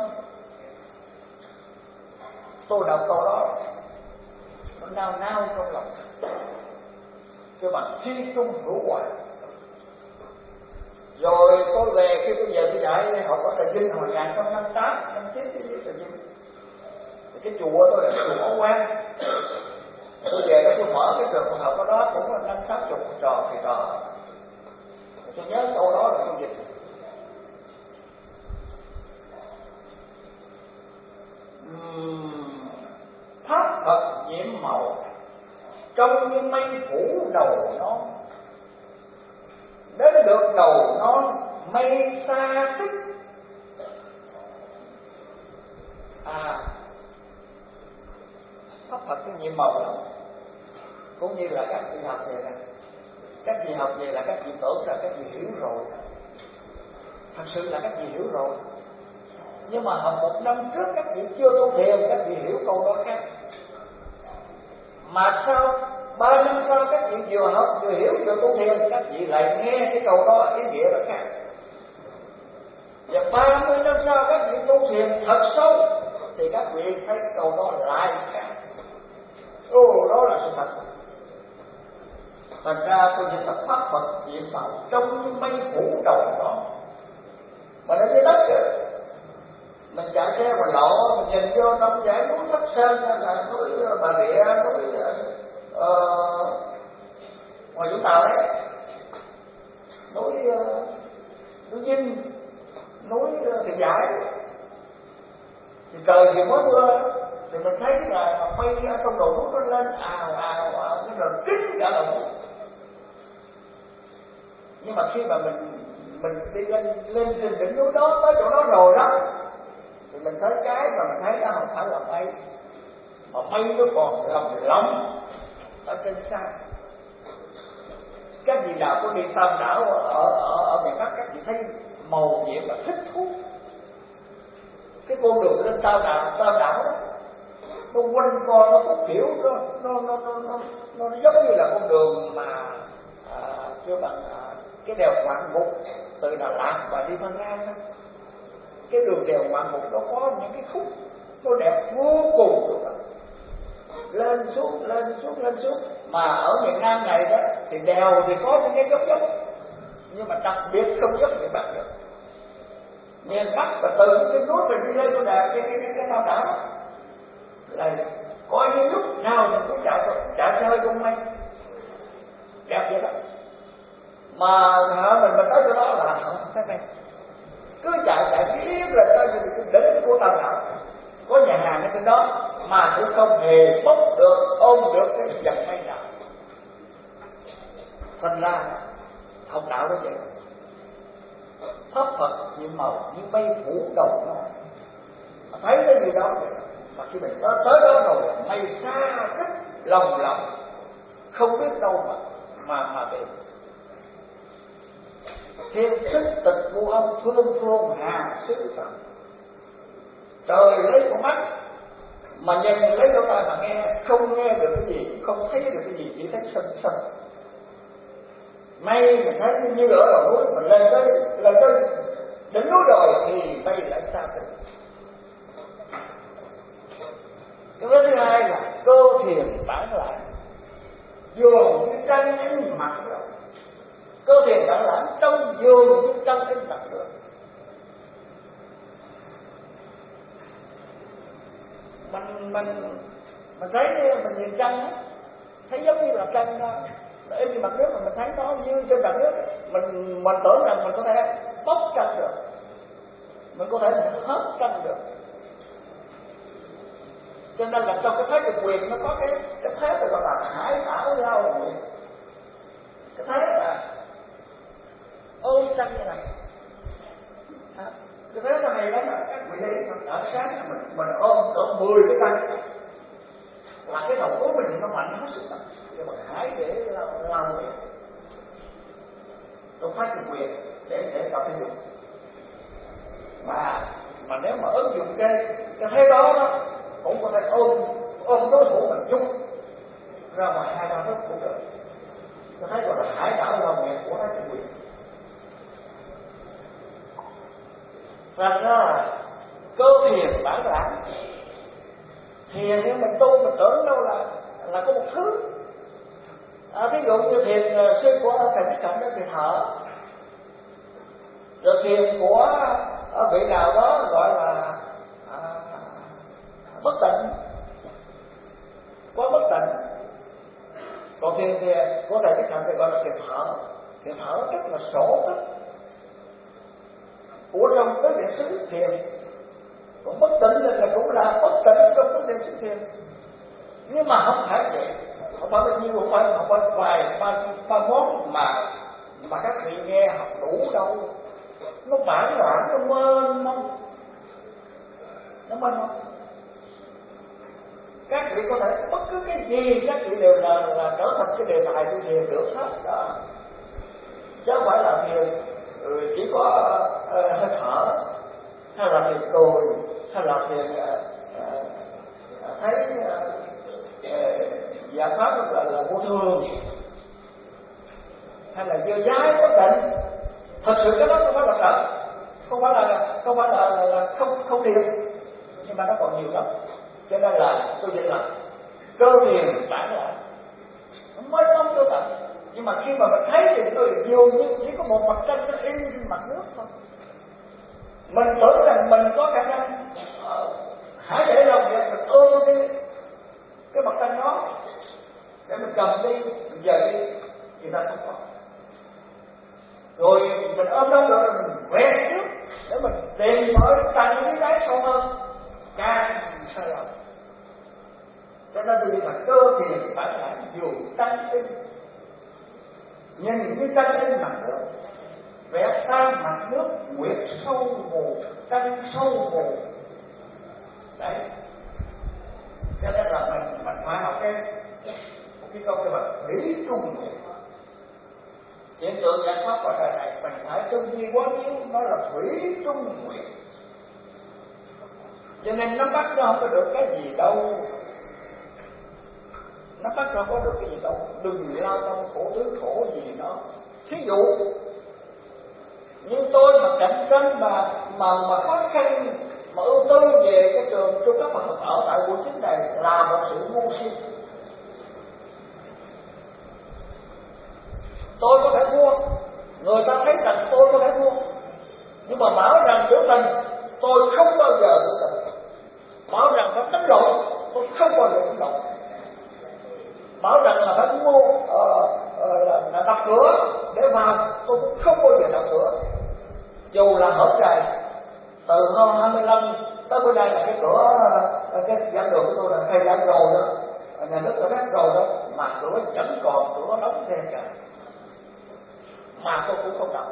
Tôi đọc câu đó nó nao nao trong lòng, cái bằng thiên trung hữu hoài. Rồi tôi về, khi tôi về tôi dạy học ở Trà Vinh hồi một nghìn chín trăm năm mươi tám, năm chín cái Trà Vinh. Thì cái chùa tôi là cái chùa Bảo Quang. Tôi về đó tôi mở cái trường học ở đó cũng là năm sáu chục trò thì trò. Tôi nhớ câu đó là tôi dịch. Uhm, pháp Phật nhiệm màu trông như mây phủ đầu non, đến được đầu non mây xa tích. À, pháp Phật cái nhiệm màu đó cũng như là các vị học về này, các vị học về là các vị tưởng là các vị hiểu rồi, thật sự là các vị hiểu rồi, nhưng mà học một năm trước các vị chưa tu thiền, các vị hiểu câu đó khác. Mà sau ba năm sau các vị vừa học vừa hiểu vừa tu thiền, các vị lại nghe cái câu đó ý nghĩa là khác. Và ba mươi năm sau các vị tu thiền thật sâu thì các vị thấy câu đó lại khác. Ồ, đó là sự thật. Thành ra tôi nhìn là pháp Phật nhiệm màu trong như mây phủ đầu đó, mà nó dưới đất kìa. Mình chạy xe mà lộ, mình nhìn vô năm giải núi Thất Sơn, là núi Bà Rịa, núi uh, ngoài Vũng Tàu đấy, núi uh, núi Vinh, núi uh, Thị Giải. Thì trời thì mới mưa, thì mình thấy là mây trong đầu núi nó lên ào ào ào, nó rồi kín cả đầu núi. Nhưng mà khi mà mình mình đi lên lên trên đỉnh núi đó, tới chỗ đó rồi đó, thì mình thấy cái mà mình thấy đó không phải là mây, mà mây nó còn lồng lộng ở trên xa. Các vị nào có đi Tam Đảo ở ở ở miền Bắc, các vị thấy màu nhiệm và thích thú. Cái con đường lên Tam Đảo, Tam Đảo đó, nó quanh co, nó khúc hiểu, nó nó nó nó nó, nó giống như là con đường mà à, kêu bằng à, cái đèo Ngoạn Mục từ Đà Lạt và đi Phan Rang đó. Cái đường đèo Ngoạn Mục nó có những cái khúc nó đẹp vô cùng luôn đó. Lên xuống lên xuống lên xuống. Mà ở miền Nam này đó thì đèo thì có những cái dốc dốc, nhưng mà đặc biệt không dốc miền Bắc được. Miền Bắc và từ cái núi mình đi lên con đèo cái cái cái cái Tam Đảo là coi như lúc nào mình cũng chạy chạy chơi trong mây đẹp vậy đó. Mà hả, mình mình tới chỗ đó là không thấy mây, cứ chạy chạy biết là tới đến của Tam Đảo có nhà hàng ở trên đó mà cũng không hề bốc được ôm được cái dòng mây nào. Thành ra học đạo đó vậy, pháp Phật như màu như mây phủ đầu nó, thấy cái gì đó vậy. Mà khi mình tới, tới đó rồi là mây xa rất lòng lộng, không biết đâu mà mà mà tìm. Thiên sức tịch vô âm phương phương hà xứ Phật. Trời lấy con mắt mà nhìn lấy lỗ tai mà nghe, không nghe được cái gì, không thấy được cái gì, chỉ thấy sân sân. Mây mình thấy như ở đầu núi, mình lên tới lên tới đỉnh núi rồi thì mây lại xa tịch. Cái vấn thứ hai là cơ thiền bản lãnh, dường như trăng ánh mặt rồi. Cơ thiền bản lãnh trong dường như trăng ánh mặt rồi. Mình mình mình thấy mình nhìn trăng á, thấy giống như là trăng đó, ở trên mặt nước mà mình thấy nó như trên mặt nước, mình mình tưởng rằng mình có thể bóc trăng được, mình có thể hết trăng được. Cho nên là trong cái thế cực quyền nó có cái cái thế gọi là hải đảo lao nguyện. Cái thế là ôm trăng như này. À, cái thế là này lắm là các vị đây ở sáng mình mình ôm cỡ mười cái trăng là cái đầu của mình nó mạnh hết sức lắm. Nhưng mà hải để lao, lao nguyện trong thế cực quyền để để tập thể dục. Mà mà nếu mà ứng dụng cái cái thế đó đó cũng có thể ôm ôm đối thủ mình chung ra ngoài hai ba thước cũng được. Tôi thấy gọi là hải đảo lao nguyện của thái cực quyền. Thành ra là cơ thiền bản lãnh. Thiền nhưng mình tu mình tưởng đâu là là có một thứ. À, ví dụ như thiền sư của thầy Thích Cảnh đó thì thở, rồi thiền của vị nào đó gọi là à, bất tịnh, có bất tịnh. Còn thiền thì của thầy Thích Cảnh thì gọi là thiền thở. Thiền thở tức là sổ tức của trong cái điện xứ thiền. Còn bất tịnh là cũng là bất tịnh trong cái điện xứ thiền. Nhưng mà không phải vậy, không phải bao nhiêu, không phải không phải vài ba ba món mà mà các vị nghe học đủ đâu. Nó bản bản nó mênh mông, nó mênh mông. Các vị có thể bất cứ cái gì các vị đều là là trở thành cái đề tài của thiền được hết đó, chứ không phải là thiền ừ, chỉ có uh, hơi thở, hay là thiền cười, hay là thiền uh, uh, thấy uh, uh, giải pháp là là vô thường, hay là dơ dái có định. Thật sự cái đó không phải là thật, không phải là không phải là, là, là không không thiền, nhưng mà nó còn nhiều lắm. Cho nên là tôi dịch là cơ thiền bản lãnh mới không cơ tận. Nhưng mà khi mà mình thấy thì tôi dường như chỉ có một mặt trăng nó in trên mặt nước thôi. Mình tưởng rằng mình có khả năng uh, hãy để lòng vậy mình ôm cái cái mặt trăng đó để mình cầm đi, mình dời đi, thì ta không có. Rồi mình ôm đó rồi mình quẹt trước để mình tìm mở trăng dưới đáy sâu hơn, càng sai lầm. Cho nên tôi là cơ thiền bản lãnh dù tăng tinh. nhìn như tranh trên mặt nước, vẽ tan mặt nước, nguyệt sâu hồ, tranh sâu hồ. Đấy, cho nên là mình mình phải học cái một cái câu cái là thủy trung nguyệt. Hiện tượng giải thoát của đời này mình phải tư duy quán chiếu, nó là thủy trung nguyệt. Cho nên nó bắt nó không có được cái gì đâu, nó bắt nó có được cái gì đâu, đừng lao tâm khổ tứ khổ gì đó. Thí dụ như tôi mà cạnh tranh mà mà mà khó khăn mà ưu tư về cái trường trung cấp mà học ở tại quận chín này là một sự ngu si. Tôi có thể thua, người ta thấy rằng tôi có thể thua, nhưng mà bảo rằng biểu tình tôi không bao giờ biểu tình. Bảo rằng phải đánh lộn, tôi không bao giờ đánh lộn. Bảo rằng là phải mua uh, uh, là, là đập cửa để vào, tôi cũng không bao giờ đập cửa. Dù là hở trời, từ hôm hai mươi lăm tới bữa nay là cái cửa, uh, cái giảng đường của tôi là khai giảng rồi đó, nhà nước đã bắt rồi đó, mà cửa vẫn còn, cửa đóng then cả, mà tôi cũng không đập.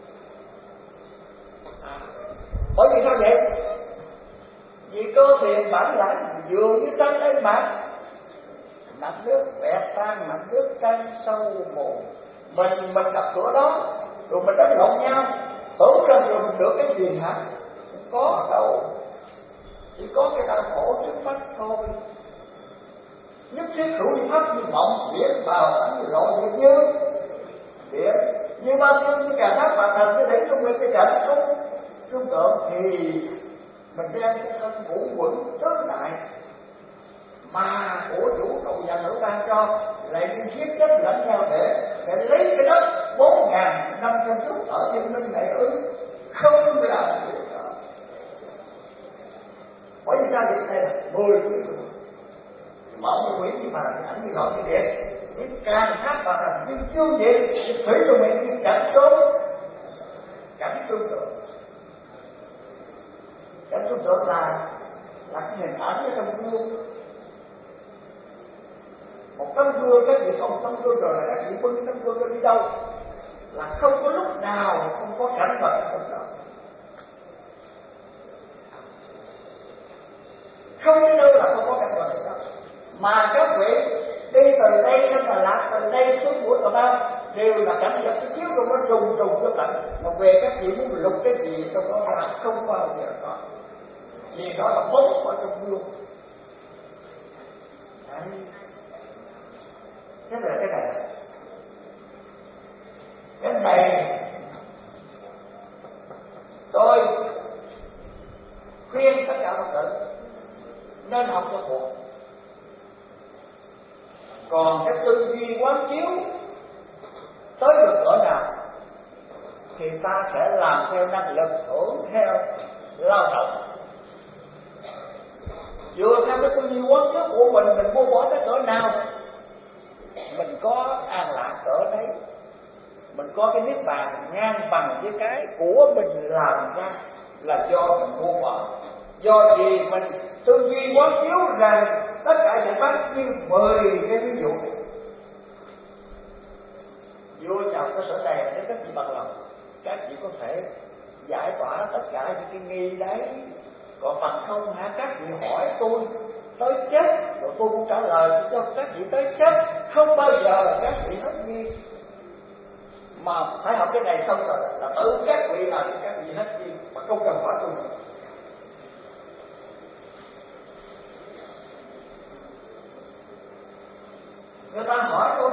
À, bởi vì sao vậy? Vì cơ thiền bản lãnh dường như tranh lên mặt mặt nước, vẽ tan mặt nước tranh sâu mồ. Mình mình đập cửa đó, rồi mình đánh lộn nhau, tưởng rằng rồi mình được cái gì hả? Không có đâu, chỉ có cái đau khổ trước mắt thôi. Nhất thiết hữu pháp như mộng, biển vào ảnh lộ như như biển, như bao nhiêu như cả thác và thần cái để trong mình cái cảnh trung trung tượng thì mình đem cái thân ngũ quẩn trở lại mà của vũ trụ và nữ ban cho, lại đi giết chết lẫn nhau để để lấy cái đất bốn ngàn năm trăm trước ở thiên minh này ư? Không làm được đó. Bởi vì sao vậy? Đây là mười quý vị mở một quý như mà ảnh như gọi như điện biết càng hát và thành nhưng chưa vậy thì thủy cho mình như cảnh số cảnh tương tự. Cảnh tương tự là là cái hình ảnh ở trong gương. Một tấm gương, các vị không tấm gương rồi là các vị bưng tấm gương đi đâu, là không có lúc nào không có cảnh vật ở trong đó, không có đâu là không có cảnh vật ở đó. Mà các vị đi từ đây đến Đà Lạt, từ đây xuống Mũi Cà Mau đều là cảnh vật cái chiếu trong nó trùng trùng cho cảnh. Mà về các vị muốn lục cái gì trong đó là không bao giờ có, vì đó là bóng ở trong gương. Đấy. Thế là cái này, cái này tôi khuyên tất cả mọi người nên học cho thuộc. Còn cái tư duy quán chiếu tới được cỡ nào thì ta sẽ làm theo năng lực, hưởng theo lao động. Dựa theo cái tư duy quán chiếu của mình, mình buông bỏ tới cỡ nào mình có an lạc cỡ đấy, mình có cái niết bàn ngang bằng với cái của mình làm ra là do mình buông bỏ. Do gì mình tư duy quán chiếu rằng tất cả giải pháp như mười cái ví dụ. Vua chào cơ sở này để các vị bằng lòng, các vị có thể giải tỏa tất cả những cái nghi đấy. Còn bằng không hả, các vị hỏi tôi tới chết rồi tôi cũng trả lời cho các vị tới chết, không bao giờ các vị hết nghi. Mà phải học cái này xong rồi là tự các vị làm cho các vị hết nghi mà không cần hỏi tôi nữa. Người ta hỏi tôi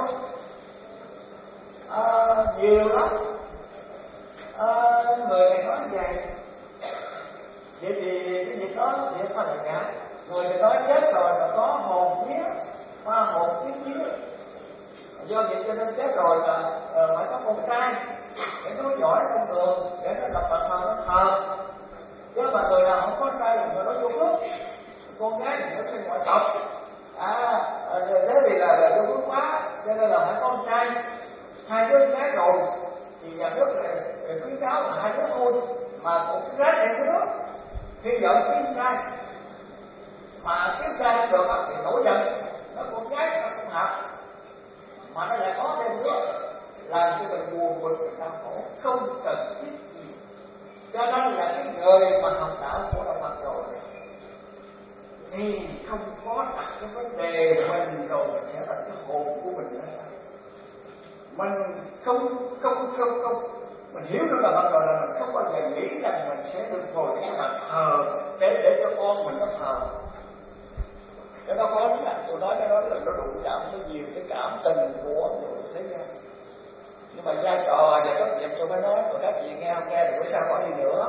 à, nhiều lắm, à, người này nói vậy vậy thì cái việc đó thì sao lại ngã. Người này nói chết rồi là có hồn vía, ma hồn vía vía, do vậy cho nên chết rồi là uh, phải có con trai để nó giỏi con đường, để nó lập bậc thờ nó thờ. Chứ mà người nào không có trai là người đó vô phước, con gái thì nó sẽ ngoại tộc. À, thế vì là là vô phước quá, cho nên là phải có con trai. Hai đứa gái rồi thì nhà nước là khuyến cáo là hai đứa thôi, mà một gái này đứa khi vợ kiếm trai mà kiếm trai được thì nổi giận, nó con gái nó không hợp mà nó lại có thêm đứa làm cho mình buồn bực, mình đau khổ, không cần thiết gì. Cho nên là cái người mà học đạo của đạo Phật rồi thì không có đặt cái vấn đề mình rồi mình sẽ đặt cái hồn của mình ra sao. Mình không không không không mình hiểu được là Phật rồi là mình không bao giờ nghĩ rằng mình sẽ được ngồi cái bàn thờ để để cho con mình nó thờ. Cái đó có lắm, tôi nói cái đó là nó đụng chạm tới nhiều cái cảm tình của người thế gian. Nhưng mà vai trò và trách nhiệm tôi mới nói, còn các chị nghe không nghe thì bữa sau có đi nữa.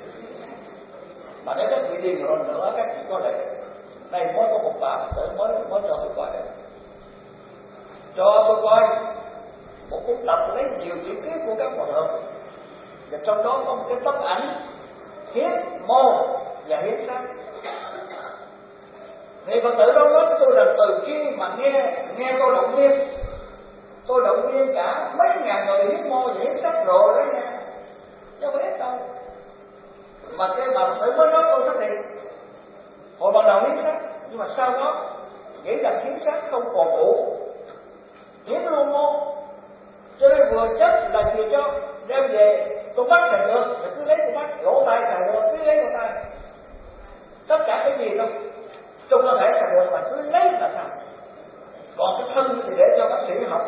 Mà nếu các chị đi rồi nữa, các chị có lẽ đây mới có một bà tự mới mới cho tôi coi đây, cho tôi coi một cuốn tập lấy nhiều chữ ký của các hòa thượng, và trong đó có một cái tấm ảnh hiến mô và hiến sắc. Thì Phật tử đó nói tôi là từ khi mà nghe nghe tôi động viên, tôi động viên cả mấy ngàn người hiến mô và hiến sắc rồi đó nha, chứ không biết đâu. Mà cái bà Phật tử mới nói tôi xác định hồi ban đầu hiến sắc, nhưng mà sau đó nghĩ rằng hiến sắc không còn đủ, hiến luôn mô, cho nên vừa chết là vừa cho đem về tôi bắt xài được, thì cứ lấy tôi bắt, lỗ tay xài được, cứ lấy lỗ tay, tất cả cái gì đâu trong cơ thể xài được mà cứ lấy là sao. Còn cái thân thì để cho bác sĩ học,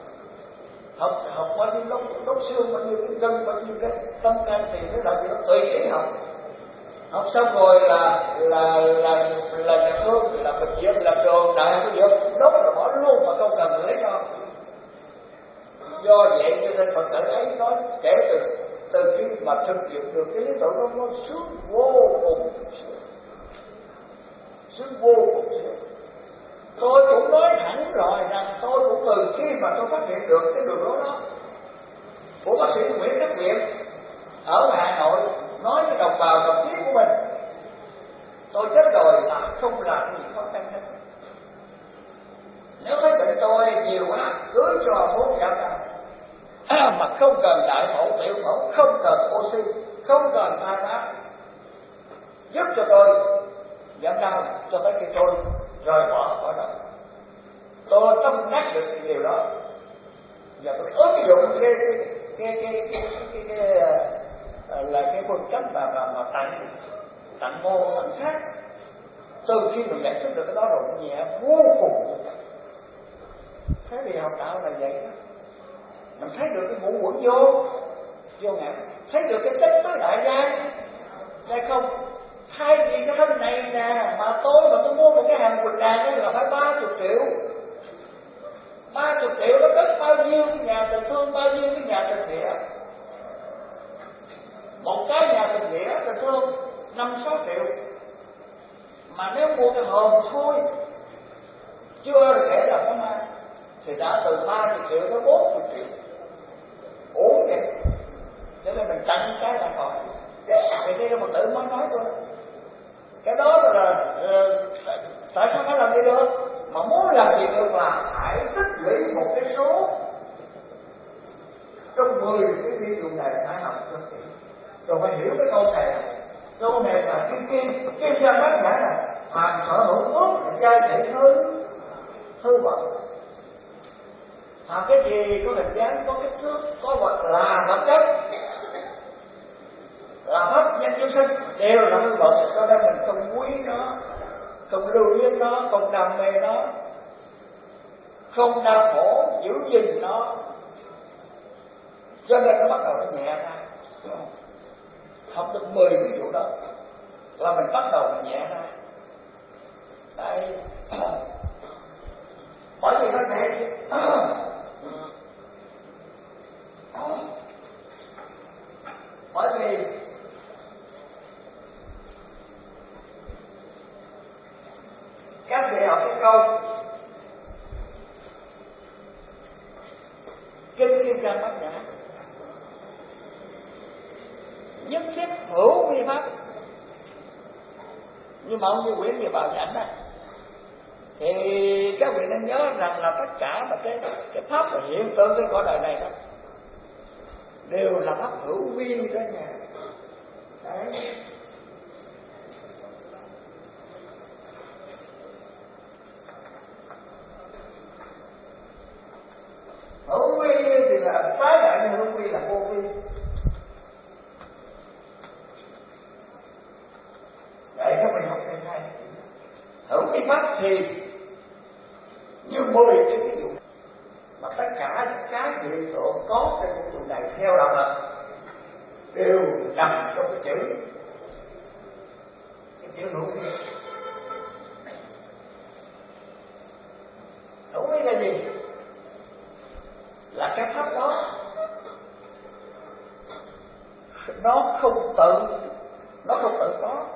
học học bao nhiêu đốt đốt xương, bao nhiêu cái gân, bao nhiêu cái tâm can thì cái là gì đó tùy ý học. Học xong rồi là là là là nhà thương, là bệnh viện, làm trường, đại học viện, đốt rồi bỏ luôn mà không cần lấy cho. Do vậy cho nên Phật tử ấy nói kể từ từ khi mà thực hiện được cái lý tưởng đó, nó sướng vô cùng sướng, sướng vô cùng sướng. Tôi cũng nói thẳng rồi rằng tôi cũng từ khi mà tôi phát hiện được cái đường lối đó của bác sĩ Nguyễn Đắc Viện ở Hà Nội, nói với đồng bào đồng chí của mình, tôi chết rồi là không làm gì khó khăn hết. Nếu thấy bệnh tôi nhiều quá, cứ cho thuốc giảm đau, mà không cần đại phẫu, tiểu phẫu, không cần oxy, không cần thai má, giúp cho tôi giảm đau cho tới khi tôi rời bỏ khỏi đó. Tôi tâm đắc được cái điều đó, và tôi ứng dụng cái cái cái cái cái, cái, cái, cái là cái phương cách mà mà, mà tặng tặng mô tặng khác. Từ khi mình nhận thức được cái đó rồi, nhẹ vô cùng. Thế thì học đạo là vậy đó. Mình thấy được cái ngũ quẩn vô vô ngã, thấy được cái chất tối đại gia, hay không? Thay vì cái thân này nè, mà tôi mà tôi mua một cái hàng quần đàn đó là phải ba chục triệu, ba chục triệu nó cất bao nhiêu cái nhà tình thương, bao nhiêu cái nhà tình nghĩa. Một cái nhà tình nghĩa tình thương năm sáu triệu, mà nếu mua cái hòm thôi chưa kể là có ma thì đã từ ba mươi triệu tới bốn mươi triệu. Uống vậy cho nên mình tặng cái là khỏi. Thì đây là một tự mới nói thôi, cái đó là uh, tại sao phải làm gì được, mà muốn làm gì được là phải tích lũy một cái số trong mười cái ví dụ này, phải học cho kỹ rồi phải hiểu cái câu này. Câu này là kim kim kim ra bát nhã là phàm sở hữu phước giai trị hư hư vật. Mà cái gì có hình dáng, có kích thước, có vật là vật chất, là pháp nhân chúng sinh đều là hư vật, cho nên mình không quý nó, không lưu luyến nó, không đam mê nó, không đau khổ giữ gìn nó, cho nên nó bắt đầu nó nhẹ ra. Học được mười ví dụ đó là mình bắt đầu mình nhẹ ra. Đây bởi vì nó nhẹ, bởi vì các vị học cái câu kinh kim cang bát nhã, nhất thiết hữu vi pháp. Nhưng mà ông như quyển về vào ảnh này thì các vị nên nhớ rằng là tất cả mà cái cái pháp và hiện tượng trên cõi đời này đó đều là pháp hữu vi đó nha. Đấy. Hữu vi thì là vô vi. Để các mình học thêm hai hữu vi pháp thì như mười cái ví dụ mà tất cả những cái hiện tượng có trên vũ trụ này theo đạo Phật đều nằm trong cái chữ cái chữ hữu vi. Hữu vi là gì? Là cái pháp đó nó không tự nó không tự có,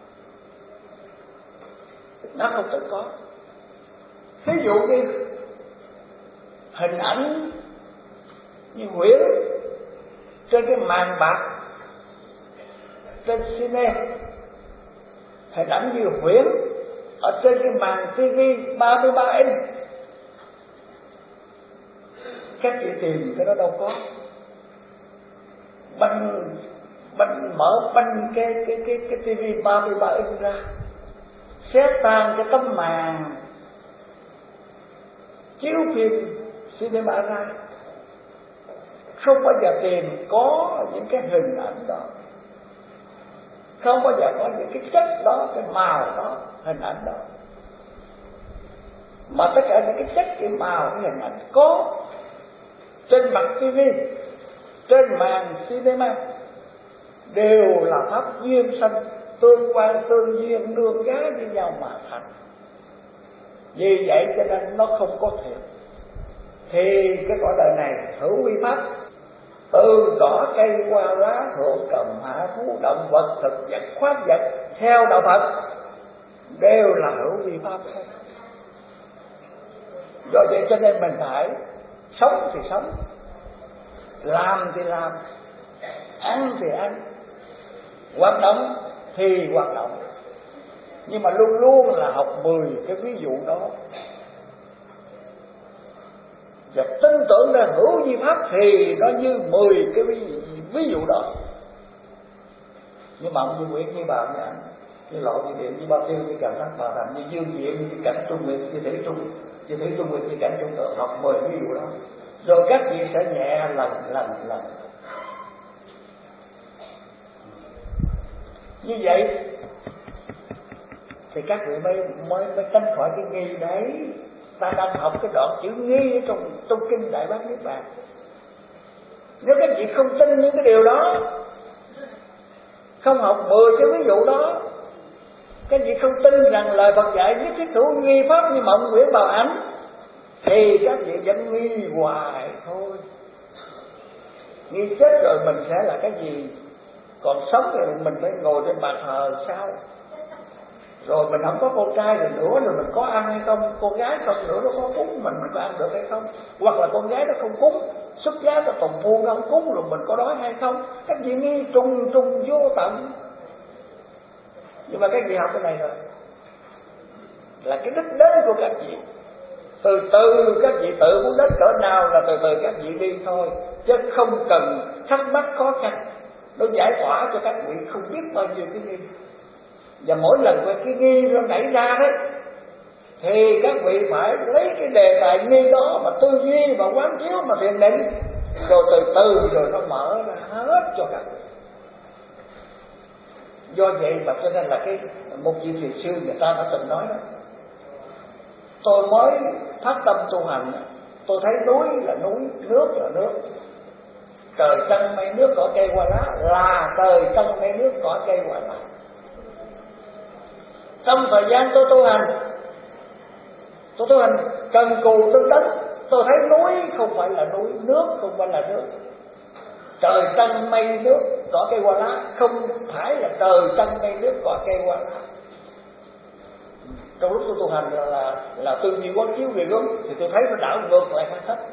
nó không tự có. Ví dụ như hình ảnh như huyễn trên cái màn bạc trên cine, hình ảnh như huyễn ở trên cái màn tivi ba mươi ba inch, các chị tìm cái đó đâu có. Banh banh mở banh cái cái cái cái tivi ba mươi ba inch ra, xé tan cái tấm màn chiếu phim cinema ra, không bao giờ tìm có những cái hình ảnh đó, không bao giờ có những cái chất đó, cái màu đó, hình ảnh đó. Mà tất cả những cái chất, cái màu, cái hình ảnh có trên mặt tivi, trên màn cinema đều là pháp duyên sanh, tương quan tương duyên, nương giá với nhau mà thành. Vì vậy cho nên nó không có thiệt. Thì cái cõi đời này hữu vi pháp, từ cỏ cây qua lá thượng cầm hạ thú động vật thực vật khoáng vật theo đạo Phật đều là hữu vi pháp thôi. Do vậy cho nên mình phải sống thì sống, làm thì làm, ăn thì ăn, hoạt động thì hoạt động, nhưng mà luôn luôn là học mười cái ví dụ đó và tin tưởng là hữu vi pháp thì nó như mười cái ví, ví dụ đó. Như mộng, như quyển, như bào, như ảnh, như lộ, như điện, như bao tiêu, như cảm giác bà thành, như dương diện, như cảnh trung nguyện, như thủy trung, như thủy trung nguyện, như cảnh trung tự, học mười ví dụ đó. Rồi các vị sẽ nhẹ lần lần lần. Như vậy thì các vị mới mới mới tránh khỏi cái nghi đấy. Ta đang học cái đoạn chữ nghi ở trong trong kinh Đại Bát Niết Bàn. Nếu các vị không tin những cái điều đó, không học mười cái ví dụ đó, các vị không tin rằng lời Phật dạy nhất thiết hữu nghi pháp như mộng quyển bào ảnh, thì các vị vẫn nghi hoài thôi. Nghi chết rồi mình sẽ là cái gì? Còn sống thì mình phải ngồi trên bàn thờ sao? Rồi mình không có con trai rồi nữa, rồi mình có ăn hay không? Con gái không nữa nó có cúng mình, mình có ăn được hay không? Hoặc là con gái nó không cúng, xuất giá cho tùng phu nó không cúng, rồi mình có đói hay không? Các vị nghi trùng trùng vô tận. Nhưng mà các vị học cái này rồi là cái đích đến của các vị. Từ từ các vị tự muốn đến cỡ nào là từ từ các vị đi thôi, chứ không cần thắc mắc khó khăn. Nó giải tỏa cho các vị không biết bao nhiêu cái nghi. Và mỗi lần cái nghi nó nảy ra đấy, thì các vị phải lấy cái đề tài nghi đó mà tư duy và quán chiếu mà thiền định, rồi từ từ rồi nó mở ra hết cho các vị. Do vậy mà cho nên là cái một vị thiền sư người ta đã từng nói đó, tôi mới phát tâm tu hành, tôi thấy núi là núi, nước là nước, trời trăng mây nước cỏ cây hoa lá là trời trăng mây nước cỏ cây hoa lá. Trong thời gian tôi tu hành, tôi tu hành cần cù tinh tấn, tôi thấy núi không phải là núi, nước không phải là nước, trời trăng mây nước cỏ cây hoa lá không phải là trời trăng mây nước cỏ cây hoa lá. Trong lúc tôi tu hành là là, là tư duy quán chiếu về gớm, thì tôi thấy nó đảo ngược lại hết thất.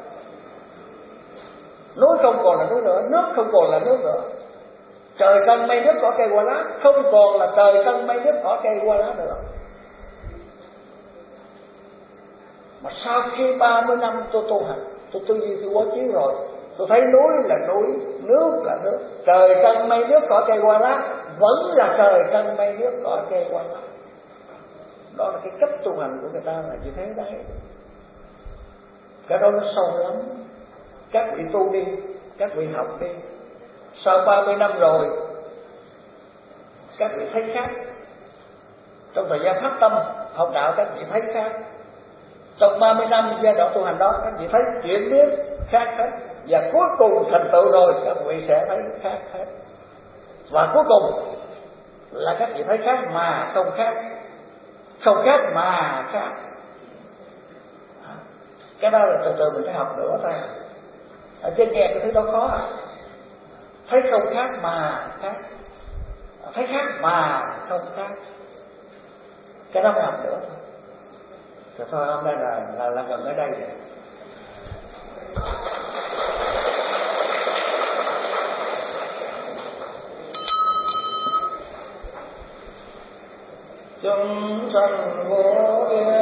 Núi không còn là núi nữa, nước không còn là nước nữa, trời trăng mây nước cỏ cây hoa lá không còn là trời trăng mây nước cỏ cây hoa lá nữa. Mà sau khi ba mươi năm tôi tu hành, tôi tư duy tôi quán chiếu rồi, tôi thấy núi là núi, nước là nước, trời trăng mây nước cỏ cây hoa lá vẫn là trời trăng mây nước cỏ cây hoa lá. Đó là cái cách tu hành của người ta là như thế đấy. Cái đó nó sâu lắm. Các vị tu đi, các vị học đi. Sau ba mươi năm rồi các vị thấy khác. Trong thời gian phát tâm học đạo các vị thấy khác. Trong ba mươi năm giai đoạn tu hành đó các vị thấy chuyển biến khác hết. Và cuối cùng thành tựu rồi các vị sẽ thấy khác hết. Và cuối cùng là các vị thấy khác mà không khác, không khác mà khác. Cái đó là từ từ mình phải học nữa thôi. Ở trên nghe cái thứ đó khó à. Thấy không khác mà khác, thấy khác mà không khác. Cái đó phải học nữa thôi. Rồi thôi hôm nay là là, là gần ở đây rồi. Chúng sanh vô biên